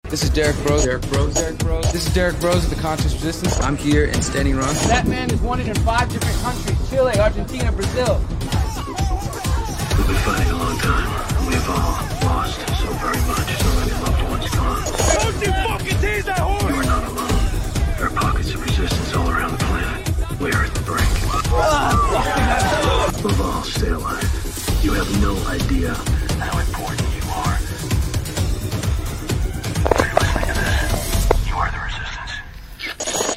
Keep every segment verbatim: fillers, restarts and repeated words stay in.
This is Derek Broze. Derek Broze. Derek Broze. This is Derek Broze of the Conscious Resistance. I'm here in Standing Rock. That man is wanted in five different countries: Chile, Argentina, Brazil. We've been fighting a long time. We've all lost so very much. So many loved ones gone. Don't you fucking tease that horse! You are not alone. There are pockets of resistance all around the planet. We are at the brink. Above all, stay alive. You have no idea how important you are. Are you listening to this? You are the resistance.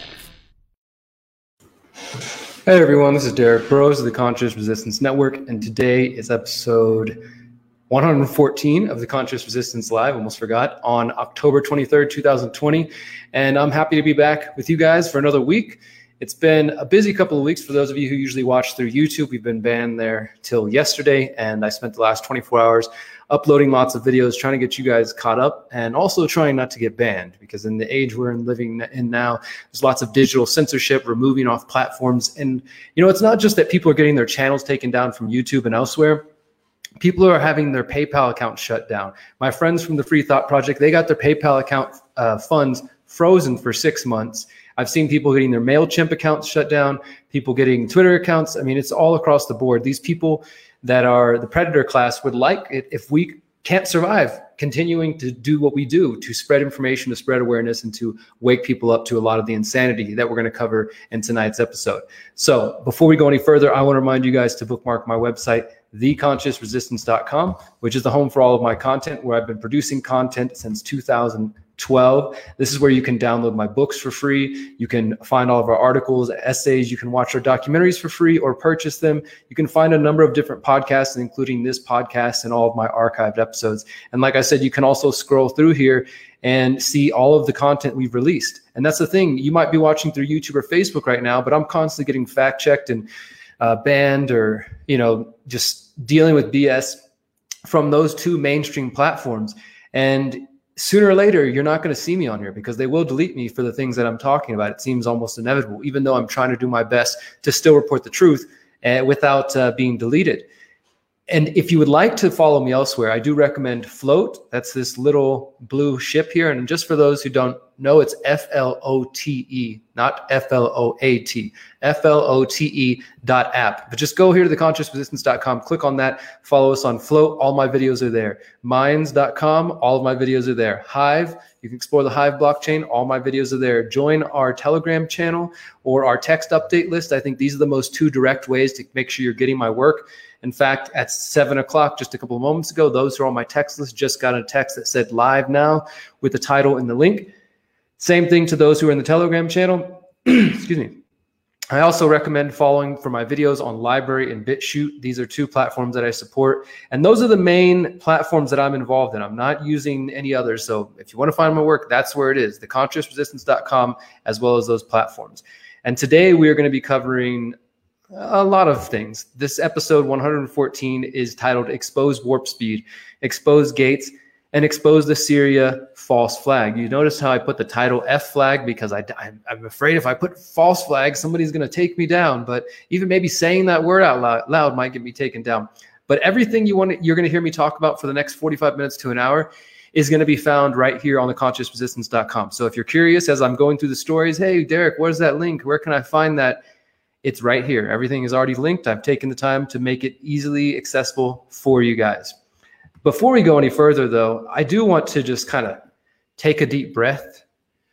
Hey everyone, this is Derek Broze of the Conscious Resistance Network, and today is episode one hundred fourteen of the Conscious Resistance Live, almost forgot, on October twenty-third, two thousand twenty, and I'm happy to be back with you guys for another week. It's been a busy couple of weeks for those of you who usually watch through YouTube. We've been banned there till yesterday, and I spent the last twenty-four hours uploading lots of videos, trying to get you guys caught up, and also trying not to get banned, because in the age we're in living in now, there's lots of digital censorship, removing off platforms. And, you know, it's not just that people are getting their channels taken down from YouTube and elsewhere. People are having their PayPal account shut down. My friends from the Free Thought Project, they got their PayPal account uh, funds frozen for six months. I've seen people getting their MailChimp accounts shut down, people getting Twitter accounts. I mean, it's all across the board. These people that are the predator class would like it if we can't survive continuing to do what we do, to spread information, to spread awareness, and to wake people up to a lot of the insanity that we're going to cover in tonight's episode. So before we go any further, I want to remind you guys to bookmark my website, the conscious resistance dot com, which is the home for all of my content, where I've been producing content since two thousand twelve. This is where you can download my books for free. You can find all of our articles, essays. You can watch our documentaries for free or purchase them. You can find a number of different podcasts, including this podcast and all of my archived episodes. And like I said, you can also scroll through here and see all of the content we've released. And that's the thing. You might be watching through YouTube or Facebook right now, but I'm constantly getting fact checked and uh, banned, or, you know, just dealing with B S from those two mainstream platforms. And sooner or later, you're not going to see me on here, because they will delete me for the things that I'm talking about. It seems almost inevitable, even though I'm trying to do my best to still report the truth uh, without uh, being deleted. And if you would like to follow me elsewhere, I do recommend Float. That's this little blue ship here. And just for those who don't know, it's F L O T E, not F L O A T, F L O T E dot app. But just go here to the conscious resistance dot com, click on that, follow us on Float. All my videos are there. Minds dot com, all of my videos are there. Hive, you can explore the Hive blockchain. All my videos are there. Join our Telegram channel or our text update list. I think these are the most two direct ways to make sure you're getting my work. In fact, at seven o'clock, just a couple of moments ago, those who are on my text list just got a text that said live now with the title and the link. Same thing to those who are in the Telegram channel. Excuse me. I also recommend following for my videos on Library and BitChute. These are two platforms that I support. And those are the main platforms that I'm involved in. I'm not using any others. So if you want to find my work, that's where it is, the conscious resistance dot com, as well as those platforms. And today we are going to be covering a lot of things. This episode one hundred fourteen is titled Expose Warp Speed, Expose Gates, and Expose the Syria False Flag. You notice how I put the title F flag, because I, I'm afraid if I put false flag, somebody's going to take me down. But even maybe saying that word out loud, loud might get me taken down. But everything you want, you're going to hear me talk about for the next forty-five minutes to an hour is going to be found right here on the conscious resistance dot com. So if you're curious as I'm going through the stories, hey, Derek, where's that link? Where can I find that? It's right here. Everything is already linked. I've taken the time to make it easily accessible for you guys. Before we go any further, though, I do want to just kind of take a deep breath.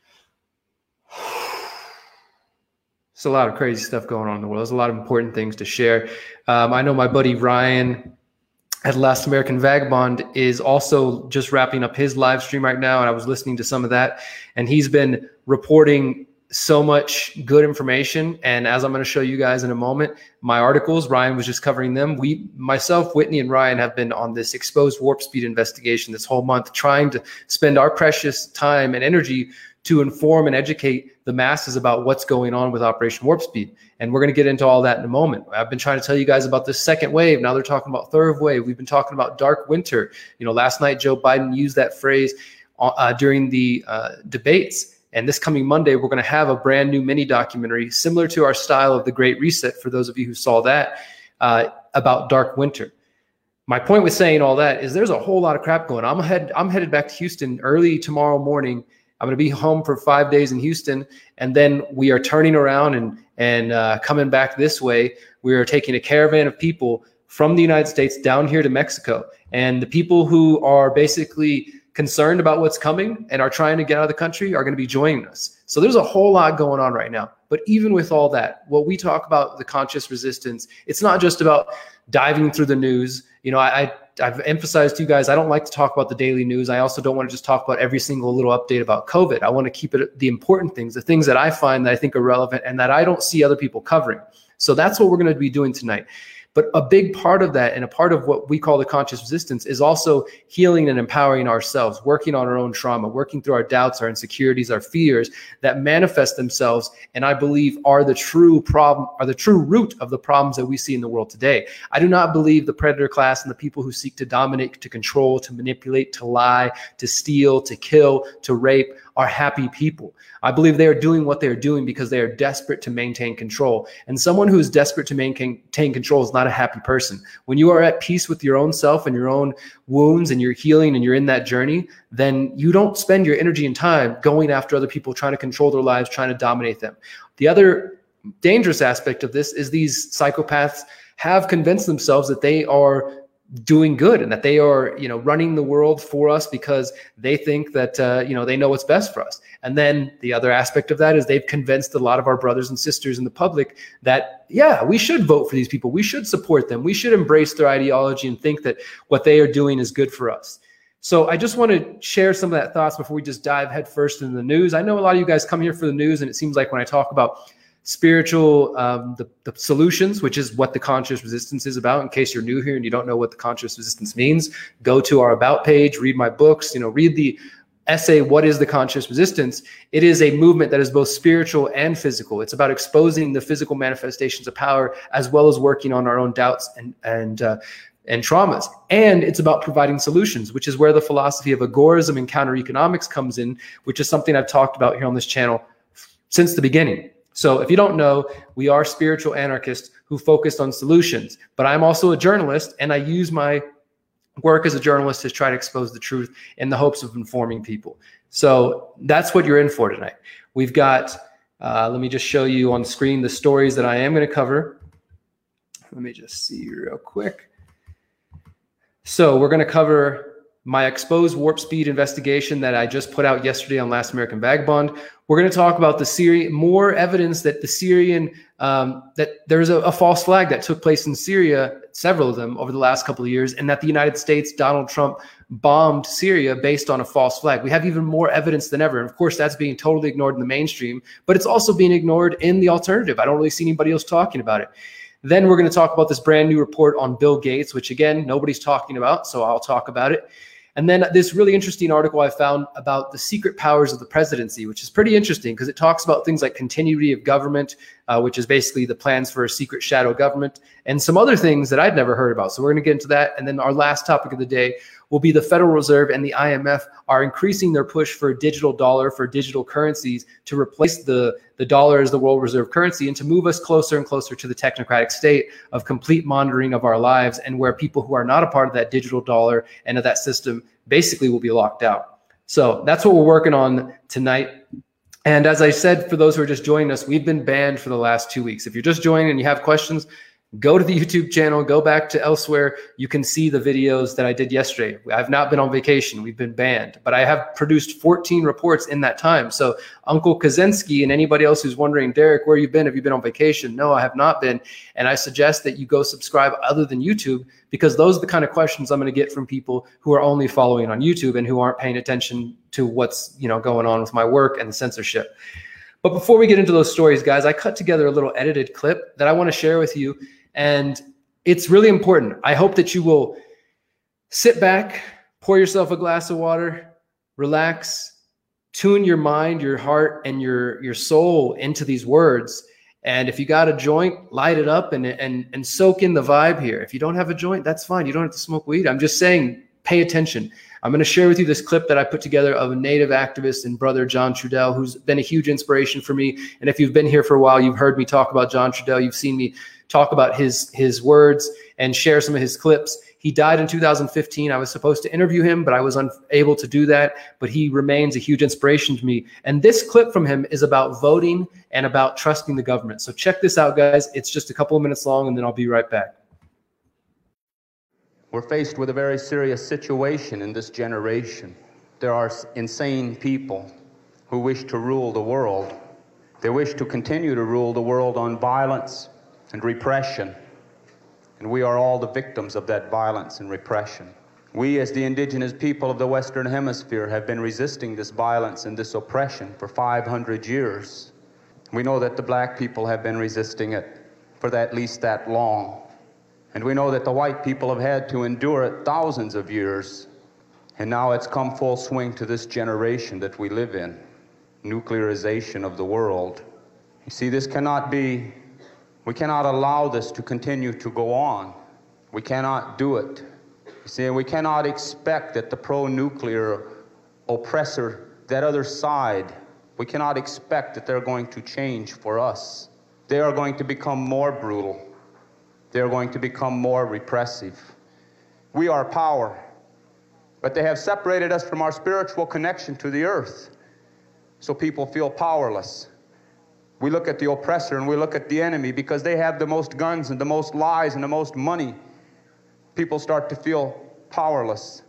There's a lot of crazy stuff going on in the world. There's a lot of important things to share. Um, I know my buddy Ryan at Last American Vagabond is also just wrapping up his live stream right now, and I was listening to some of that, and he's been reporting so much good information. And as I'm going to show you guys in a moment, my articles, Ryan was just covering them. We, myself, Whitney, and Ryan have been on this exposed warp speed investigation this whole month, trying to spend our precious time and energy to inform and educate the masses about what's going on with Operation Warp Speed. And we're going to get into all that in a moment. I've been trying to tell you guys about this second wave. Now they're talking about third wave. We've been talking about dark winter. You know, last night, Joe Biden used that phrase uh, during the uh, debates. And this coming Monday, we're going to have a brand new mini documentary similar to our style of The Great Reset, for those of you who saw that, uh, about dark winter. my point with saying all that is there's a whole lot of crap going on. I'm head, I'm headed back to Houston early tomorrow morning. I'm going to be home for five days in Houston, and then we are turning around and and uh, coming back this way. We are taking a caravan of people from the United States down here to Mexico, and the people who are basically concerned about what's coming and are trying to get out of the country are going to be joining us. So there's a whole lot going on right now. But even with all that, what we talk about the conscious resistance, it's not just about diving through the news. You know, I, I've emphasized to you guys, I don't like to talk about the daily news. I also don't want to just talk about every single little update about COVID. I want to keep it the important things, the things that I find that I think are relevant and that I don't see other people covering. So that's what we're going to be doing tonight. But a big part of that and a part of what we call the conscious resistance is also healing and empowering ourselves, working on our own trauma, working through our doubts, our insecurities, our fears that manifest themselves and I believe are the true problem, are the true root of the problems that we see in the world today. I do not believe the predator class and the people who seek to dominate, to control, to manipulate, to lie, to steal, to kill, to rape are happy people. I believe they are doing what they're doing because they are desperate to maintain control. And someone who is desperate to maintain control is not a happy person. When you are at peace with your own self and your own wounds and you're healing and you're in that journey, then you don't spend your energy and time going after other people, trying to control their lives, trying to dominate them. The other dangerous aspect of this is these psychopaths have convinced themselves that they are doing good and that they are, you know, running the world for us because they think that, uh, you know, they know what's best for us. And then the other aspect of that is they've convinced a lot of our brothers and sisters in the public that, yeah, we should vote for these people. We should support them. We should embrace their ideology and think that what they are doing is good for us. So I just want to share some of that thoughts before we just dive headfirst into the news. I know a lot of you guys come here for the news, and it seems like when I talk about spiritual, um, the, the solutions, which is what the conscious resistance is about. In case you're new here and you don't know what the conscious resistance means, go to our about page, read my books, you know, read the essay, What is the Conscious Resistance? It is a movement that is both spiritual and physical. It's about exposing the physical manifestations of power as well as working on our own doubts and, and, uh, and traumas. And it's about providing solutions, which is where the philosophy of agorism and counter economics comes in, which is something I've talked about here on this channel since the beginning. So if you don't know, we are spiritual anarchists who focused on solutions, but I'm also a journalist and I use my work as a journalist to try to expose the truth in the hopes of informing people. So that's what you're in for tonight. We've got, uh, let me just show you on screen the stories that I am going to cover. Let me just see real quick. So we're going to cover my exposed warp speed investigation that I just put out yesterday on Last American Vagabond. We're going to talk about the Syrian, more evidence that the Syrian, um, that there's a, a false flag that took place in Syria, several of them over the last couple of years, and that the United States, Donald Trump, bombed Syria based on a false flag. We have even more evidence than ever. And of course, that's being totally ignored in the mainstream, but it's also being ignored in the alternative. I don't really see anybody else talking about it. Then we're going to talk about this brand new report on Bill Gates, which again, nobody's talking about, so I'll talk about it. And then this really interesting article I found about the secret powers of the presidency, which is pretty interesting because it talks about things like continuity of government, uh, which is basically the plans for a secret shadow government, and some other things that I'd never heard about. So we're going to get into that. And then our last topic of the day will be the Federal Reserve and the I M F are increasing their push for a digital dollar, for digital currencies to replace the, the dollar as the world reserve currency and to move us closer and closer to the technocratic state of complete monitoring of our lives, and where people who are not a part of that digital dollar and of that system basically will be locked out. So that's what we're working on tonight. And as I said, for those who are just joining us, we've been banned for the last two weeks. If you're just joining and you have questions, go to the YouTube channel, go back to elsewhere. You can see the videos that I did yesterday. I've not been on vacation. We've been banned, but I have produced fourteen reports in that time. So Uncle Kaczynski and anybody else who's wondering, Derek, where you been? Have you been on vacation? No, I have not been. And I suggest that you go subscribe other than YouTube, because those are the kind of questions I'm going to get from people who are only following on YouTube and who aren't paying attention to what's, you know, going on with my work and the censorship. But before we get into those stories, guys, I cut together a little edited clip that I want to share with you. And it's really important. I hope that you will sit back, pour yourself a glass of water, relax, tune your mind, your heart, and your, your soul into these words. And if you got a joint, light it up and, and, and soak in the vibe here. If you don't have a joint, that's fine. You don't have to smoke weed. I'm just saying, pay attention. I'm going to share with you this clip that I put together of a Native activist and brother, John Trudell, who's been a huge inspiration for me. And if you've been here for a while, you've heard me talk about John Trudell. You've seen me talk about his, his words and share some of his clips. He died in two thousand fifteen. I was supposed to interview him, but I was unable to do that. But he remains a huge inspiration to me. And this clip from him is about voting and about trusting the government. So check this out, guys. It's just a couple of minutes long, and then I'll be right back. We're faced with a very serious situation in this generation. There are insane people who wish to rule the world. They wish to continue to rule the world on violence and repression. And we are all the victims of that violence and repression. We, as the indigenous people of the Western Hemisphere, have been resisting this violence and this oppression for five hundred years. We know that the black people have been resisting it for at least that long. And we know that the white people have had to endure it thousands of years. And now it's come full swing to this generation that we live in. Nuclearization of the world. You see, this cannot be, we cannot allow this to continue to go on. We cannot do it. You see, we cannot expect that the pro-nuclear oppressor, that other side, we cannot expect that they're going to change for us. They are going to become more brutal. They are going to become more repressive. We are power, but they have separated us from our spiritual connection to the earth. So people feel powerless. We look at the oppressor and we look at the enemy because they have the most guns and the most lies and the most money. People start to feel powerless.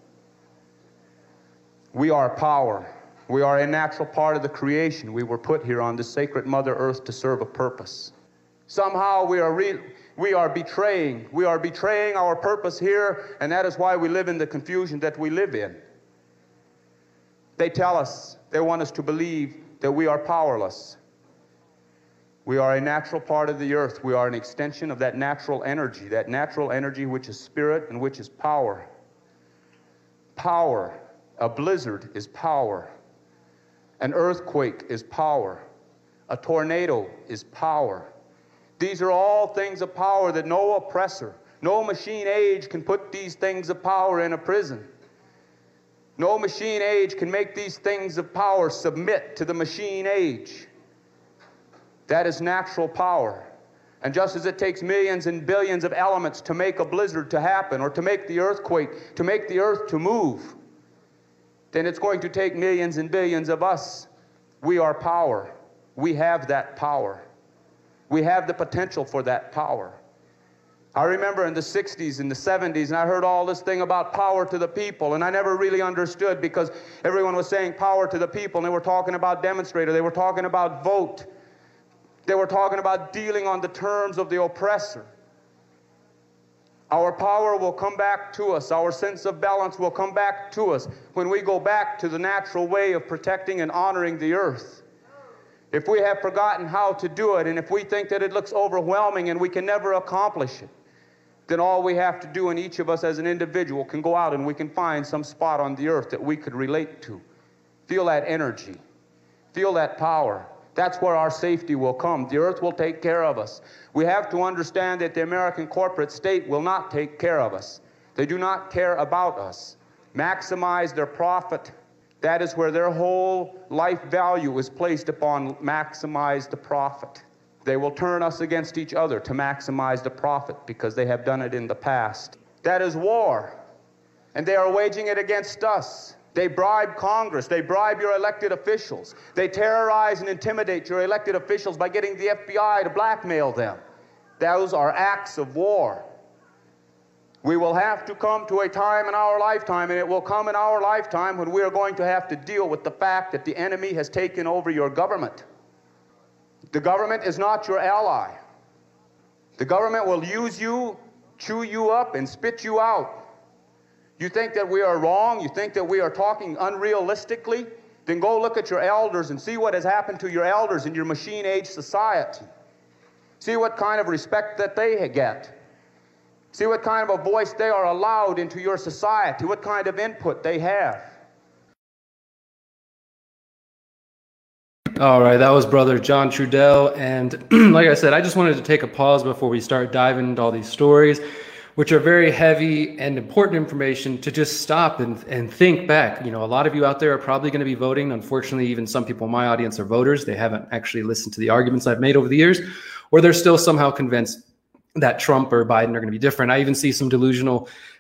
We are power. We are a natural part of the creation. We were put here on this sacred Mother Earth to serve a purpose. Somehow we are re we are betraying. We are betraying our purpose here, and that is why we live in the confusion that we live in. They tell us, they want us to believe that we are powerless. We are a natural part of the earth. We are an extension of that natural energy, that natural energy which is spirit and which is power. Power. A blizzard is power. An earthquake is power. A tornado is power. These are all things of power that no oppressor, no machine age can put these things of power in a prison. No machine age can make these things of power submit to the machine age. That is natural power. And just as it takes millions and billions of elements to make a blizzard to happen, or to make the earthquake, to make the earth to move, then it's going to take millions and billions of us. We are power. We have that power. We have the potential for that power. I remember in the sixties and the seventies, and I heard all this thing about power to the people, and I never really understood because everyone was saying power to the people, and they were talking about demonstrator, they were talking about vote, they were talking about dealing on the terms of the oppressor. Our power will come back to us, our sense of balance will come back to us when we go back to the natural way of protecting and honoring the earth. If we have forgotten how to do it, and if we think that it looks overwhelming and we can never accomplish it, then all we have to do, and each of us as an individual can go out and we can find some spot on the earth that we could relate to. Feel that energy. Feel that power. That's where our safety will come. The earth will take care of us. We have to understand that the American corporate state will not take care of us. They do not care about us. Maximize their profit. That is where their whole life value is placed upon maximize the profit. They will turn us against each other to maximize the profit because they have done it in the past. That is war, and they are waging it against us. They bribe Congress. They bribe your elected officials. They terrorize and intimidate your elected officials by getting the F B I to blackmail them. Those are acts of war. We will have to come to a time in our lifetime, and it will come in our lifetime when we are going to have to deal with the fact that the enemy has taken over your government. The government is not your ally. The government will use you, chew you up, and spit you out. You think that we are wrong? You think that we are talking unrealistically? Then go look at your elders and see what has happened to your elders in your machine-age society. See what kind of respect that they get. See what kind of a voice they are allowed into your society, what kind of input they have. All right, that was Brother John Trudell. And like I said, I just wanted to take a pause before we start diving into all these stories, which are very heavy and important information, to just stop and, and think back. You know, a lot of you out there are probably going to be voting. Unfortunately, even some people in my audience are voters. They haven't actually listened to the arguments I've made over the years, or they're still somehow convinced that Trump or Biden are going to be different. I even see some delusional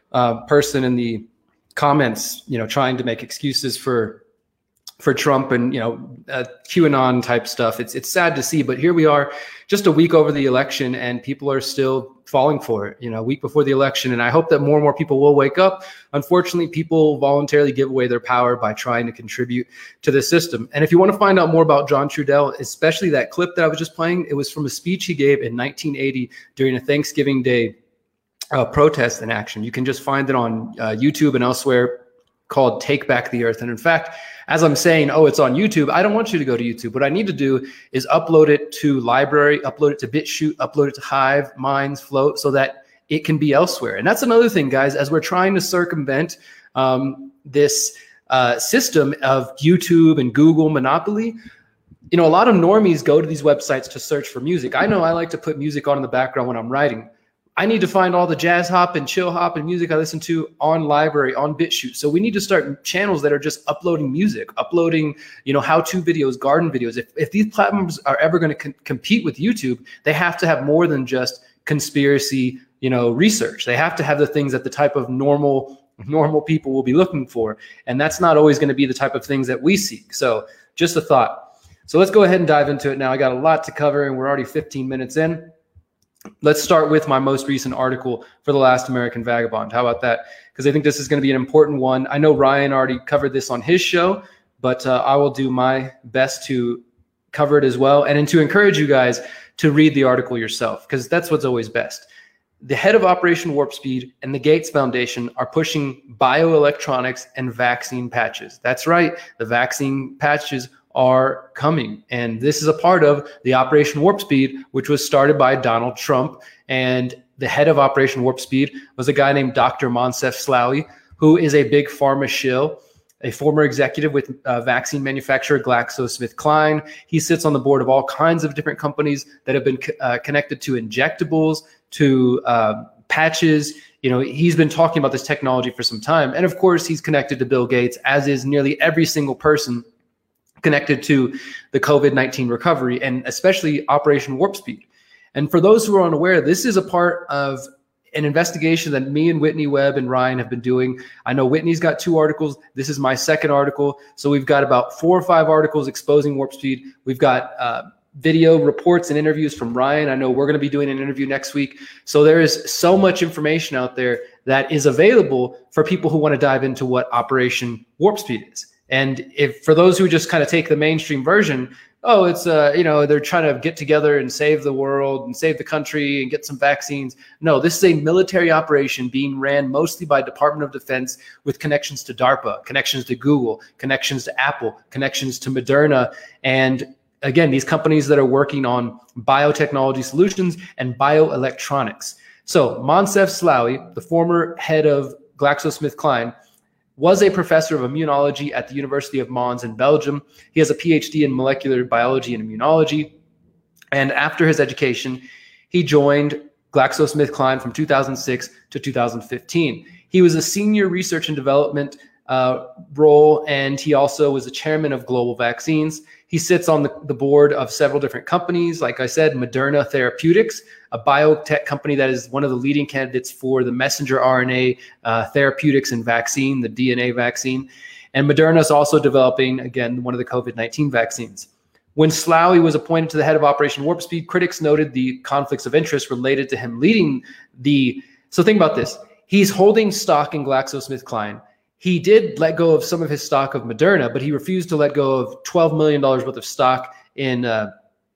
uh, person in the comments, you know, trying to make excuses for for Trump and, you know, uh, QAnon type stuff. It's it's sad to see, but here we are just a week over the election and people are still falling for it, you know, a week before the election. And I hope that more and more people will wake up. Unfortunately, people voluntarily give away their power by trying to contribute to the system. And if you want to find out more about John Trudell, especially that clip that I was just playing, it was from a speech he gave in nineteen eighty during a Thanksgiving Day uh, protest in action. You can just find it on uh, YouTube and elsewhere, called Take Back the Earth. And in fact, as I'm saying, oh, it's on YouTube, I don't want you to go to YouTube. What I need to do is upload it to Library, upload it to BitChute, upload it to Hive, Minds, Float, so that it can be elsewhere. And that's another thing, guys, as we're trying to circumvent um, this uh, system of YouTube and Google monopoly. You know, a lot of normies go to these websites to search for music. I know I like to put music on in the background when I'm writing. I need to find all the jazz hop and chill hop and music I listen to on Library, on BitChute. So we need to start channels that are just uploading music, uploading, you know, how-to videos, garden videos. If, if these platforms are ever going to com- compete with YouTube, they have to have more than just conspiracy, you know, research. They have to have the things that the type of normal, normal people will be looking for. And that's not always going to be the type of things that we seek. So just a thought. So let's go ahead and dive into it now. I got a lot to cover and we're already fifteen minutes in. Let's start with my most recent article for The Last American Vagabond. How about that? Because I think this is going to be an important one. I know Ryan already covered this on his show, but uh, I will do my best to cover it as well. And, and to encourage you guys to read the article yourself, because that's what's always best. The head of Operation Warp Speed and the Gates Foundation are pushing bioelectronics and vaccine patches. That's right. The vaccine patches are coming. And this is a part of the Operation Warp Speed, which was started by Donald Trump. And the head of Operation Warp Speed was a guy named Doctor Moncef Slaoui, who is a big pharma shill, a former executive with uh, vaccine manufacturer GlaxoSmithKline. He sits on the board of all kinds of different companies that have been uh, connected to injectables, to uh, patches. You know, he's been talking about this technology for some time. And of course, he's connected to Bill Gates, as is nearly every single person connected to the COVID nineteen recovery, and especially Operation Warp Speed. And for those who are unaware, this is a part of an investigation that me and Whitney Webb and Ryan have been doing. I know Whitney's got two articles. This is my second article. So we've got about four or five articles exposing Warp Speed. We've got uh, video reports and interviews from Ryan. I know we're going to be doing an interview next week. So there is so much information out there that is available for people who want to dive into what Operation Warp Speed is. And if for those who just kind of take the mainstream version, oh, it's, uh, you know, they're trying to get together and save the world and save the country and get some vaccines. No, this is a military operation being ran mostly by Department of Defense with connections to DARPA, connections to Google, connections to Apple, connections to Moderna. And again, these companies that are working on biotechnology solutions and bioelectronics. So Moncef Slaoui, the former head of GlaxoSmithKline, was a professor of immunology at the University of Mons in Belgium. He has a P H D in molecular biology and immunology. And after his education, he joined GlaxoSmithKline from two thousand six to two thousand fifteen. He was a senior research and development uh, role, and he also was the chairman of Global Vaccines. He sits on the, the board of several different companies. Like I said, Moderna Therapeutics, a biotech company that is one of the leading candidates for the messenger R N A uh, therapeutics and vaccine, the D N A vaccine. And Moderna is also developing, again, one of the COVID nineteen vaccines. When Slaoui was appointed to the head of Operation Warp Speed, critics noted the conflicts of interest related to him leading the... So think about this. He's holding stock in GlaxoSmithKline. He did let go of some of his stock of Moderna, but he refused to let go of twelve million dollars worth of stock in uh,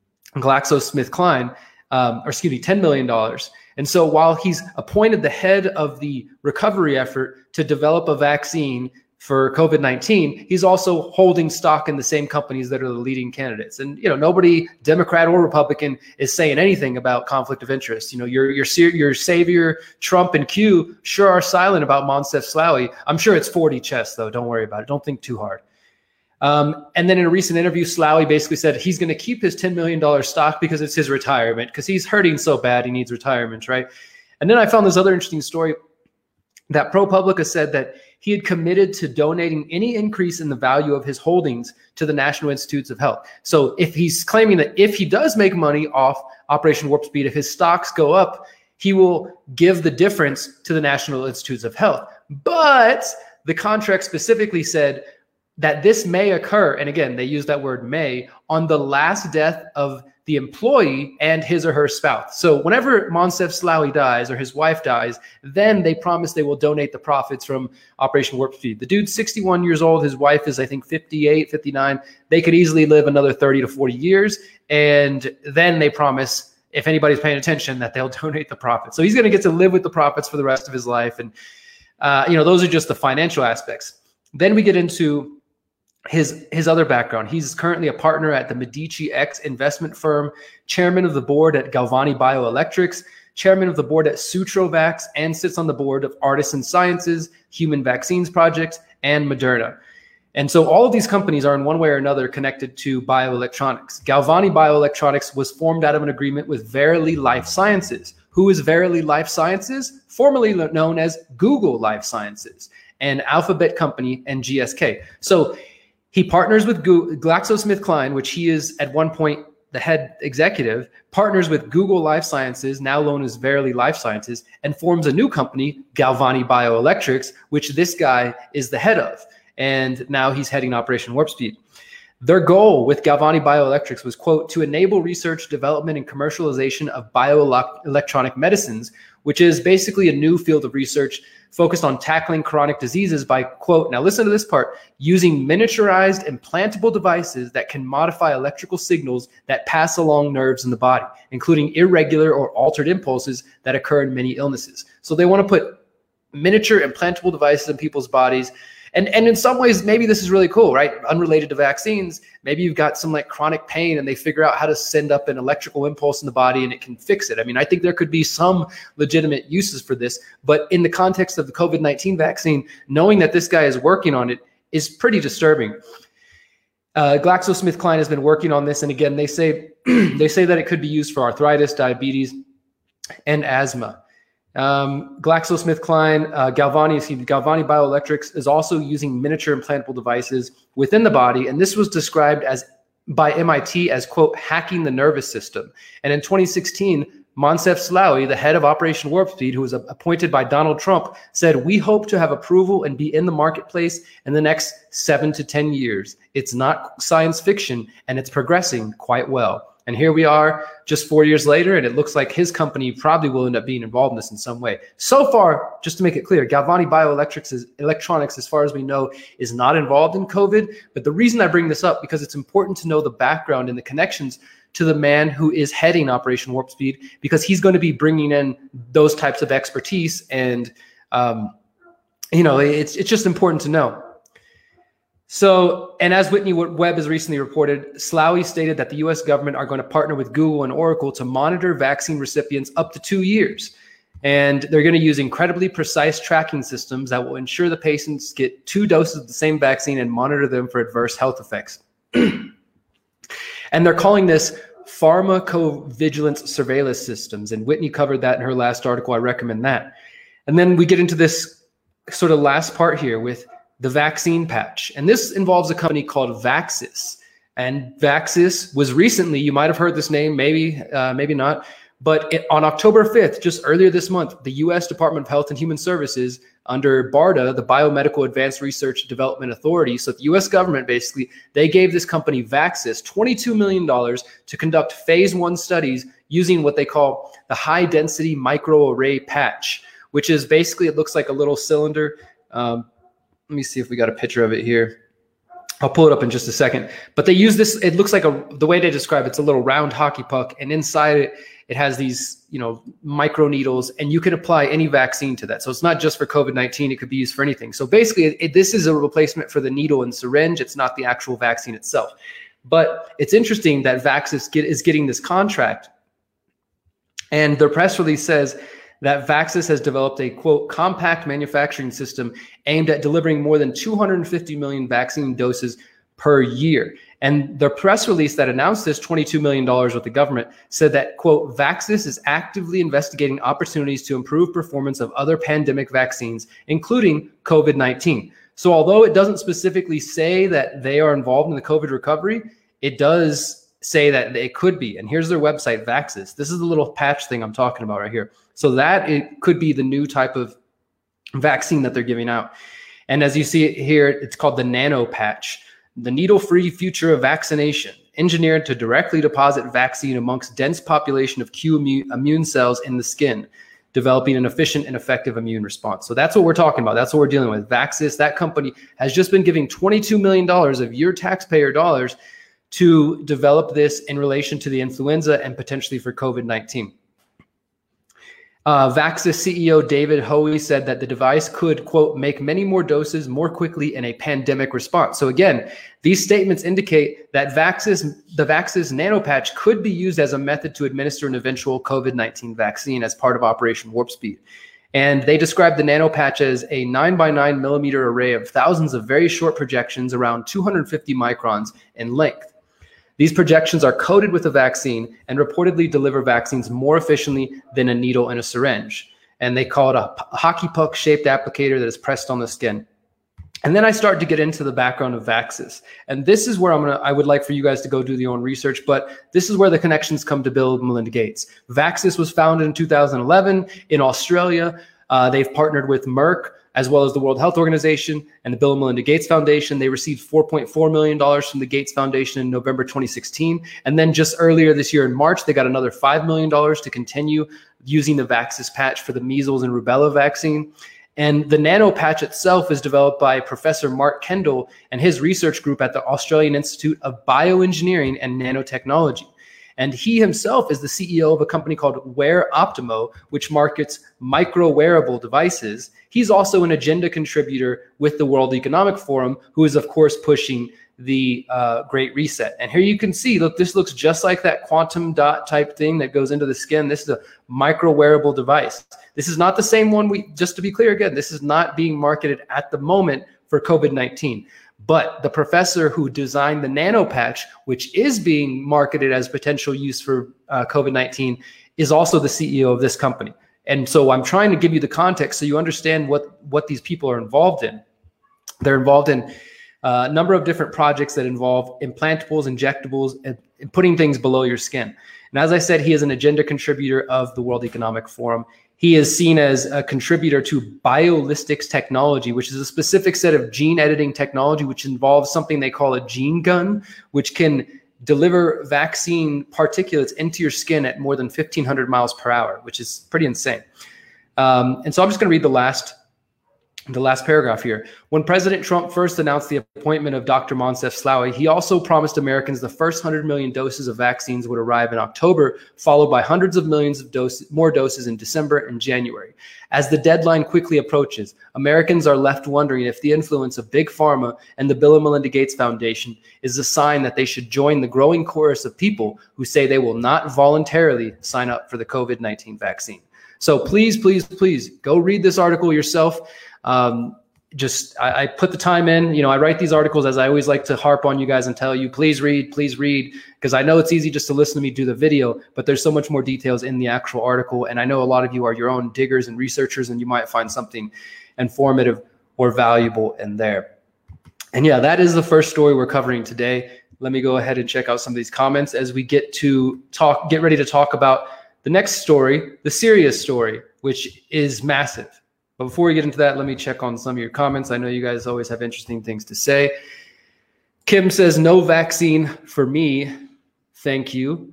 GlaxoSmithKline, um, or excuse me, ten million dollars. And so while he's appointed the head of the recovery effort to develop a vaccine for COVID nineteen, he's also holding stock in the same companies that are the leading candidates. And, you know, nobody, Democrat or Republican, is saying anything about conflict of interest. You know, your, your, your savior, Trump and Q, sure are silent about Moncef Slaoui. I'm sure it's forty chess, though. Don't worry about it. Don't think too hard. Um, and then in a recent interview, Slaoui basically said he's going to keep his ten million dollars stock because it's his retirement, because he's hurting so bad he needs retirement, right? And then I found this other interesting story that ProPublica said that he had committed to donating any increase in the value of his holdings to the National Institutes of Health. So if he's claiming that if he does make money off Operation Warp Speed, if his stocks go up, he will give the difference to the National Institutes of Health. But the contract specifically said that this may occur, and again, they use that word may, on the last death of the employee and his or her spouse. So whenever Moncef Slaoui dies or his wife dies, then they promise they will donate the profits from Operation Warp Speed. The dude's sixty-one years old. His wife is, I think, fifty-eight, fifty-nine. They could easily live another thirty to forty years. And then they promise, if anybody's paying attention, that they'll donate the profits. So he's going to get to live with the profits for the rest of his life. And, uh, you know, those are just the financial aspects. Then we get into his his other background. He's currently a partner at the Medici X investment firm, chairman of the board at Galvani Bioelectrics, chairman of the board at Sutrovax, and sits on the board of Artisan Sciences, Human Vaccines Project, and Moderna. And so all of these companies are in one way or another connected to bioelectronics. Galvani Bioelectronics was formed out of an agreement with Verily Life Sciences. Who is Verily Life Sciences? Formerly known as Google Life Sciences, an Alphabet company, and G S K. So he partners with GlaxoSmithKline, which he is at one point the head executive, partners with Google Life Sciences, now known as Verily Life Sciences, and forms a new company, Galvani Bioelectrics, which this guy is the head of. And now he's heading Operation Warp Speed. Their goal with Galvani Bioelectrics was, quote, to enable research, development, and commercialization of bioelectronic medicines, which is basically a new field of research focused on tackling chronic diseases by, quote, now listen to this part, using miniaturized implantable devices that can modify electrical signals that pass along nerves in the body, including irregular or altered impulses that occur in many illnesses. So they want to put miniature implantable devices in people's bodies. And, and in some ways, maybe this is really cool, right? Unrelated to vaccines, maybe you've got some like chronic pain and they figure out how to send up an electrical impulse in the body and it can fix it. I mean, I think there could be some legitimate uses for this, but in the context of the COVID nineteen vaccine, knowing that this guy is working on it is pretty disturbing. Uh, GlaxoSmithKline has been working on this. And again, they say, they say that it could be used for arthritis, diabetes, and asthma. Um, GlaxoSmithKline, uh, Galvani, excuse me, Galvani Bioelectrics is also using miniature implantable devices within the body. And this was described as by M I T as, quote, hacking the nervous system. And in twenty sixteen, Moncef Slaoui, the head of Operation Warp Speed, who was appointed by Donald Trump, said, we hope to have approval and be in the marketplace in the next seven to ten years. It's not science fiction and it's progressing quite well. And here we are just four years later, and it looks like his company probably will end up being involved in this in some way. So far, just to make it clear, Galvani Bioelectrics is, electronics, as far as we know, is not involved in COVID. But the reason I bring this up, because it's important to know the background and the connections to the man who is heading Operation Warp Speed, because he's going to be bringing in those types of expertise. And, um, you know, it's, it's just important to know. So, and as Whitney Webb has recently reported, Slaoui stated that the U S government are going to partner with Google and Oracle to monitor vaccine recipients up to two years. And they're going to use incredibly precise tracking systems that will ensure the patients get two doses of the same vaccine and monitor them for adverse health effects. And they're calling this pharmacovigilance surveillance systems. And Whitney covered that in her last article. I recommend that. And then we get into this sort of last part here with the vaccine patch. And this involves a company called Vaxxas. And Vaxxas was recently, you might have heard this name, maybe, uh, maybe not, but it, on October fifth, just earlier this month, the U S Department of Health and Human Services, under BARDA, the Biomedical Advanced Research and Development Authority, so the U S government basically, they gave this company Vaxxas twenty-two million dollars to conduct phase one studies using what they call the high density microarray patch, which is basically, it looks like a little cylinder. Um, let me see if we got a picture of it here. I'll pull it up in just a second. But they use this, it looks like a, the way they describe it, it's a little round hockey puck, and inside it, it has these, you know, micro needles, and you can apply any vaccine to that. So it's not just for COVID nineteen, it could be used for anything. So basically, it, this is a replacement for the needle and syringe. It's not the actual vaccine itself. But it's interesting that Vaxxas get, is getting this contract. And their press release says that Vaxxas has developed a, quote, compact manufacturing system aimed at delivering more than two hundred fifty million vaccine doses per year. And the press release that announced this twenty-two million dollars with the government said that, quote, Vaxxas is actively investigating opportunities to improve performance of other pandemic vaccines, including COVID nineteen. So although it doesn't specifically say that they are involved in the COVID recovery, it does say that it could be. And here's their website, Vaxxis. This is the little patch thing I'm talking about right here. So that it could be the new type of vaccine that they're giving out. And as you see it here, it's called the nano patch, the needle-free future of vaccination, engineered to directly deposit vaccine amongst dense population of Q immune, immune cells in the skin, developing an efficient and effective immune response. So that's what we're talking about. That's what we're dealing with. Vaxxis, that company has just been giving twenty-two million dollars of your taxpayer dollars to develop this in relation to the influenza and potentially for COVID nineteen. Uh, Vaxxis C E O David Hoey said that the device could, quote, make many more doses more quickly in a pandemic response. So again, these statements indicate that Vaxxis, the Vaxxis nanopatch could be used as a method to administer an eventual COVID nineteen vaccine as part of Operation Warp Speed. And they described the nanopatch as a nine by nine millimeter array of thousands of very short projections around two hundred fifty microns in length. These projections are coated with a vaccine and reportedly deliver vaccines more efficiently than a needle in a syringe. And they call it a hockey puck shaped applicator that is pressed on the skin. And then I start to get into the background of Vaxxis. And this is where I'm gonna, I would like for you guys to go do your own research, but this is where the connections come to Bill and Melinda Gates. Vaxxis was founded in two thousand eleven in Australia. Uh, they've partnered with Merck, as well as the World Health Organization and the Bill and Melinda Gates Foundation. They received four point four million dollars from the Gates Foundation in November twenty sixteen. And then just earlier this year in March, they got another five million dollars to continue using the Vaxxis patch for the measles and rubella vaccine. And the nano patch itself is developed by Professor Mark Kendall and his research group at the Australian Institute of Bioengineering and Nanotechnology. And he himself is the C E O of a company called Wear Optimo, which markets micro wearable devices. He's also an agenda contributor with the World Economic Forum, who is, of course, pushing the uh, Great Reset. And here you can see, look, this looks just like that quantum dot type thing that goes into the skin. This is a micro wearable device. This is not the same one. We, just to be clear again, this is not being marketed at the moment for COVID nineteen. But the professor who designed the nano patch, which is being marketed as potential use for uh, COVID nineteen, is also the C E O of this company. And so I'm trying to give you the context so you understand what, what these people are involved in. They're involved in uh, a number of different projects that involve implantables, injectables, and, and putting things below your skin. And as I said, he is an agenda contributor of the World Economic Forum. He is seen as a contributor to biolistics technology, which is a specific set of gene editing technology, which involves something they call a gene gun, which can deliver vaccine particulates into your skin at more than fifteen hundred miles per hour, which is pretty insane. Um, and so I'm just going to read the last The last paragraph here. When President Trump first announced the appointment of Doctor Moncef Slaoui, he also promised Americans the first one hundred million doses of vaccines would arrive in October, followed by hundreds of millions of doses, more doses in December and January. As the deadline quickly approaches, Americans are left wondering if the influence of Big Pharma and the Bill and Melinda Gates Foundation is a sign that they should join the growing chorus of people who say they will not voluntarily sign up for the COVID nineteen vaccine. So please, please, please go read this article yourself. Um, just, I, I put the time in, you know, I write these articles as I always like to harp on you guys and tell you, please read, please read, because I know it's easy just to listen to me do the video, but there's so much more details in the actual article. And I know a lot of you are your own diggers and researchers, and you might find something informative or valuable in there. And yeah, that is the first story we're covering today. Let me go ahead and check out some of these comments as we get to talk, get ready to talk about the next story, the serious story, which is massive. But before we get into that, let me check on some of your comments. I know you guys always have interesting things to say. Kim says, no vaccine for me. Thank you.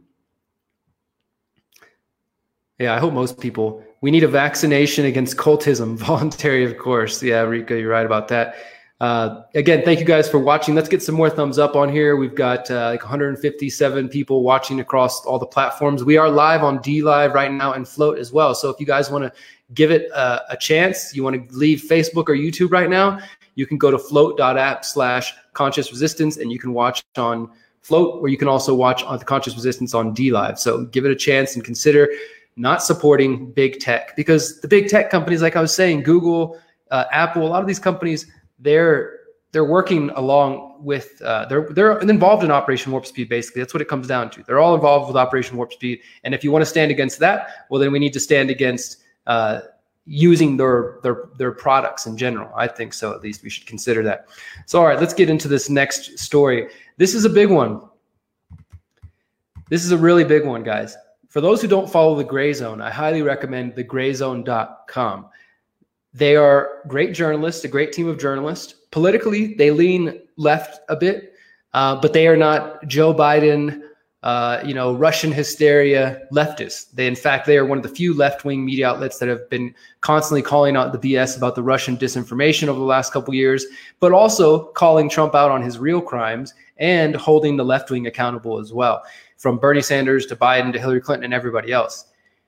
Yeah, I hope most people, we need a vaccination against cultism. Voluntary, of course. Yeah, Rika, you're right about that. Uh, again, thank you guys for watching. Let's get some more thumbs up on here. We've got uh, like one hundred fifty-seven people watching across all the platforms. We are live on D Live right now and Float as well. So if you guys want to give it a, a chance, you want to leave Facebook or YouTube right now, you can go to float.app slash conscious resistance and you can watch on Float, or you can also watch on the Conscious Resistance on D Live. So give it a chance and consider not supporting big tech, because the big tech companies, like I was saying, Google, uh, Apple, a lot of these companies, they're they're working along with, uh, they're they're involved in Operation Warp Speed, basically. That's what it comes down to. They're all involved with Operation Warp Speed. And if you want to stand against that, well, then we need to stand against uh, using their, their, their products in general. I think so, at least we should consider that. So, all right, let's get into this next story. This is a big one. This is a really big one, guys. For those who don't follow the Gray Zone, I highly recommend the gray zone dot com. They are great journalists, a great team of journalists. Politically, they lean left a bit, uh, but they are not Joe Biden, uh, you know, Russian hysteria leftists. They, in fact, they are one of the few left-wing media outlets that have been constantly calling out the B S about the Russian disinformation over the last couple of years, but also calling Trump out on his real crimes and holding the left-wing accountable as well, from Bernie Sanders to Biden to Hillary Clinton and everybody else.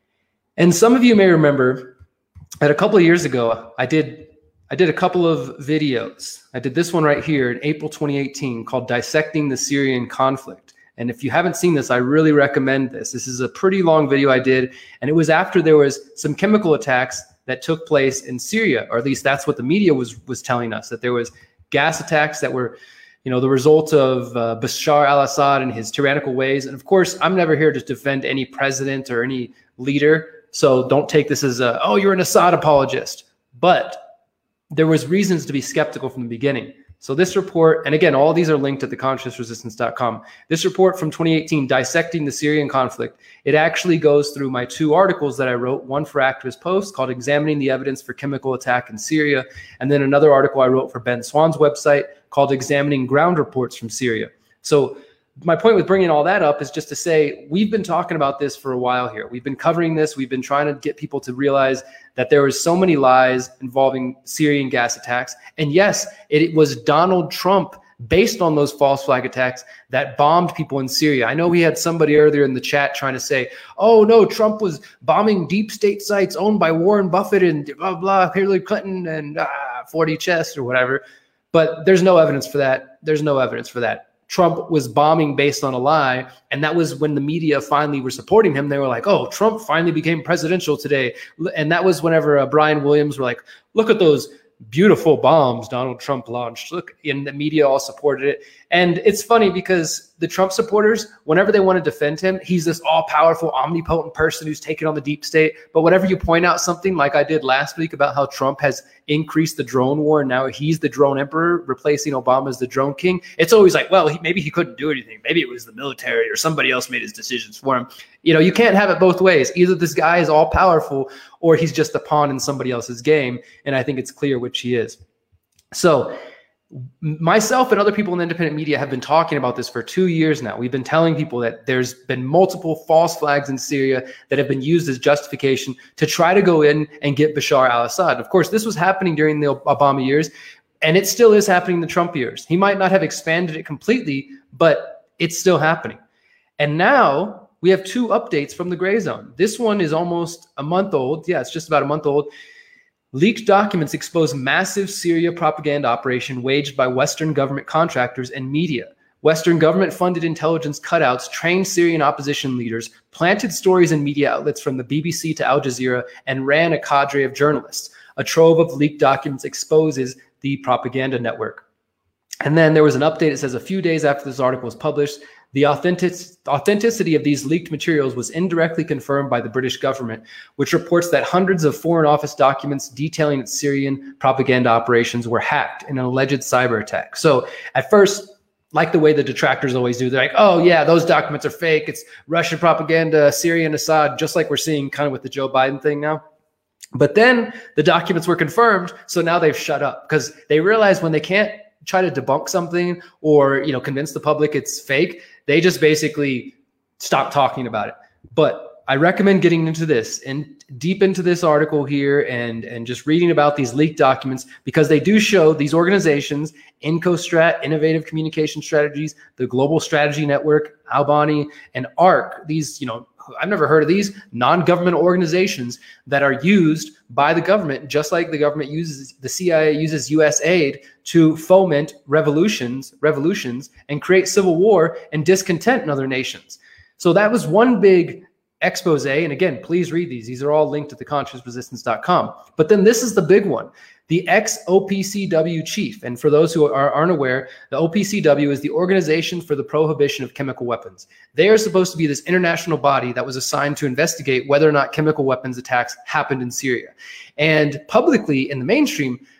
And some of you may remember that a couple of years ago, I did I did a couple of videos. I did this one right here in April twenty eighteen called Dissecting the Syrian Conflict. And if you haven't seen this, I really recommend this. This is a pretty long video I did, and it was after there was some chemical attacks that took place in Syria, or at least that's what the media was was telling us, that there was gas attacks that were, you know, the result of uh, Bashar al-Assad and his tyrannical ways. And of course, I'm never here to defend any president or any leader, so don't take this as a, oh, you're an Assad apologist. But there was reasons to be skeptical from the beginning. So this report, and again, all these are linked at the conscious resistance dot com. This report from twenty eighteen, Dissecting the Syrian Conflict, it actually goes through my two articles that I wrote, one for Activist Post called Examining the Evidence for Chemical Attack in Syria, and then another article I wrote for Ben Swann's website called Examining Ground Reports from Syria. So my point with bringing all that up is just to say, we've been talking about this for a while here. We've been covering this. We've been trying to get people to realize that there was so many lies involving Syrian gas attacks. And yes, it was Donald Trump, based on those false flag attacks, that bombed people in Syria. I know we had somebody earlier in the chat trying to say, oh no, Trump was bombing deep state sites owned by Warren Buffett and blah, blah, Hillary Clinton and ah, forty chest or whatever. But there's no evidence for that. There's no evidence for that. Trump was bombing based on a lie. And that was when the media finally were supporting him. They were like, oh, Trump finally became presidential today. And that was whenever uh, Brian Williams were like, look at those beautiful bombs Donald Trump launched. Look, and the media all supported it. And it's funny because the Trump supporters, whenever they want to defend him, he's this all-powerful, omnipotent person who's taken on the deep state. But whenever you point out something like I did last week about how Trump has increased the drone war, and now he's the drone emperor, replacing Obama as the drone king, it's always like, well, he, maybe he couldn't do anything. Maybe it was the military or somebody else made his decisions for him. You know, you can't have it both ways. Either this guy is all-powerful or he's just a pawn in somebody else's game, and I think it's clear which he is. So myself and other people in the independent media have been talking about this for two years now. We've been telling people that there's been multiple false flags in Syria that have been used as justification to try to go in and get Bashar al-Assad. Of course, this was happening during the Obama years, and it still is happening in the Trump years. He might not have expanded it completely, but it's still happening. And now we have two updates from the Gray Zone. This one is almost a month old. Yeah, it's just about a month old. Leaked documents expose massive Syria propaganda operation waged by Western government contractors and media. Western government-funded intelligence cutouts trained Syrian opposition leaders, planted stories in media outlets from the B B C to Al Jazeera, and ran a cadre of journalists. A trove of leaked documents exposes the propaganda network. And then there was an update. It says a few days after this article was published, the authentic, authenticity of these leaked materials was indirectly confirmed by the British government, which reports that hundreds of Foreign Office documents detailing its Syrian propaganda operations were hacked in an alleged cyber attack. So at first, like the way the detractors always do, they're like, oh yeah, those documents are fake. It's Russian propaganda, Syrian Assad, just like we're seeing kind of with the Joe Biden thing now. But then the documents were confirmed, so now they've shut up because they realize when they can't try to debunk something or, you know, convince the public it's fake, they just basically stop talking about it. But I recommend getting into this and deep into this article here and, and just reading about these leaked documents, because they do show these organizations, IncoStrat, Innovative Communication Strategies, the Global Strategy Network, Albany, and ARC, these, you know, I've never heard of these non-government organizations that are used by the government, just like the government uses, the C I A uses U S aid to foment revolutions, revolutions and create civil war and discontent in other nations. So that was one big expose. And again, please read these. These are all linked at the conscious resistance dot com. But then this is the big one. The ex-O P C W chief, and for those who are, aren't aware, the O P C W is the Organization for the Prohibition of Chemical Weapons. They are supposed to be this international body that was assigned to investigate whether or not chemical weapons attacks happened in Syria. And publicly in the mainstream,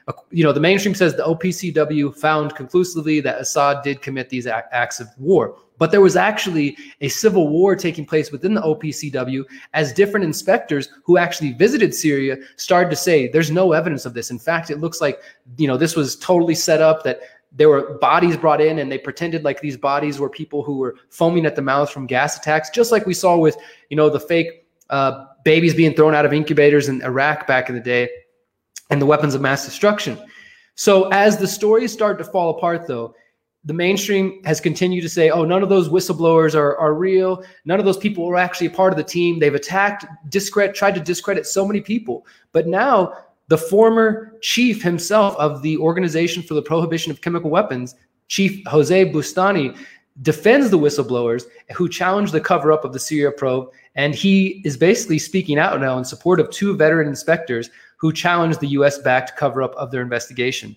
uh, you know, the mainstream says the O P C W found conclusively that Assad did commit these acts of war. But there was actually a civil war taking place within the O P C W as different inspectors who actually visited Syria started to say there's no evidence of this. In fact, it looks like, you know, this was totally set up, that there were bodies brought in and they pretended like these bodies were people who were foaming at the mouth from gas attacks, just like we saw with, you know, the fake uh, babies being thrown out of incubators in Iraq back in the day and the weapons of mass destruction. So as the stories start to fall apart, though, the mainstream has continued to say, oh, none of those whistleblowers are, are real. None of those people were actually a part of the team. They've attacked, discredit, tried to discredit so many people. But now the former chief himself of the Organization for the Prohibition of Chemical Weapons, Chief Jose Bustani, defends the whistleblowers who challenged the cover-up of the Syria probe. And he is basically speaking out now in support of two veteran inspectors who challenged the U S-backed cover-up of their investigation.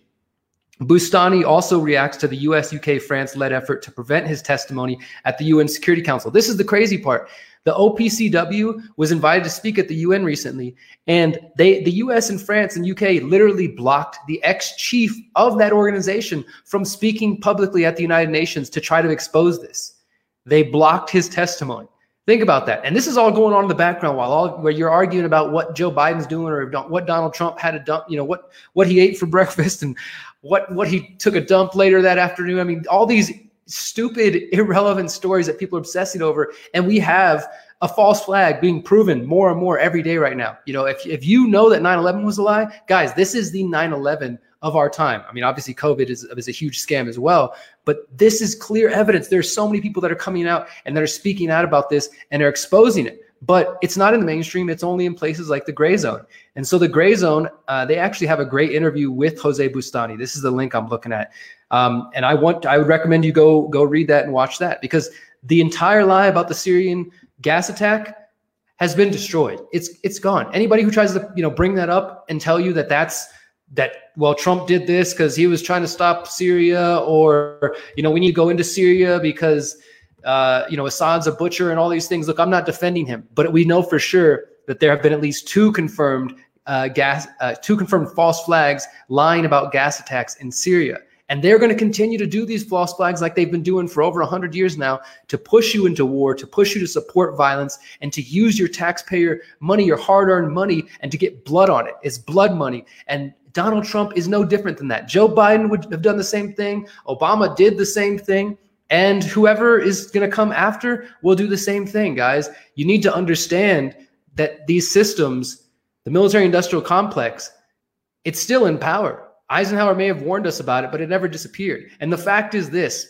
Bustani also reacts to the U S, U K, France-led effort to prevent his testimony at the U N Security Council. This is the crazy part. The O P C W was invited to speak at the U N recently, and they, the U S and France and U K literally blocked the ex-chief of that organization from speaking publicly at the United Nations to try to expose this. They blocked his testimony. Think about that. And this is all going on in the background while all where you're arguing about what Joe Biden's doing or what Donald Trump had a dump, you know, what what he ate for breakfast and what what he took a dump later that afternoon. I mean, all these stupid, irrelevant stories that people are obsessing over, and we have a false flag being proven more and more every day right now. You know, if if you know that nine eleven was a lie, guys, this is the nine eleven of our time. I mean, obviously COVID is, is a huge scam as well, but this is clear evidence. There's so many people that are coming out and that are speaking out about this and are exposing it, but it's not in the mainstream. It's only in places like the Gray Zone. And so the Gray Zone, uh, they actually have a great interview with Jose Bustani. This is the link I'm looking at. Um, and I want, I would recommend you go, go read that and watch that, because the entire lie about the Syrian gas attack has been destroyed. It's, it's gone. Anybody who tries to, you know, bring that up and tell you that that's, that, well, Trump did this because he was trying to stop Syria, or, you know, we need to go into Syria because, uh, you know, Assad's a butcher and all these things. Look, I'm not defending him, but we know for sure that there have been at least two confirmed uh, gas, uh, two confirmed false flags lying about gas attacks in Syria. And they're going to continue to do these false flags like they've been doing for over one hundred years now, to push you into war, to push you to support violence, and to use your taxpayer money, your hard-earned money, and to get blood on it. It's blood money. And Donald Trump is no different than that. Joe Biden would have done the same thing. Obama did the same thing. And whoever is going to come after will do the same thing, guys. You need to understand that these systems, the military-industrial complex, it's still in power. Eisenhower may have warned us about it, but it never disappeared. And the fact is this,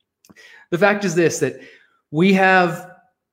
the fact is this, that we have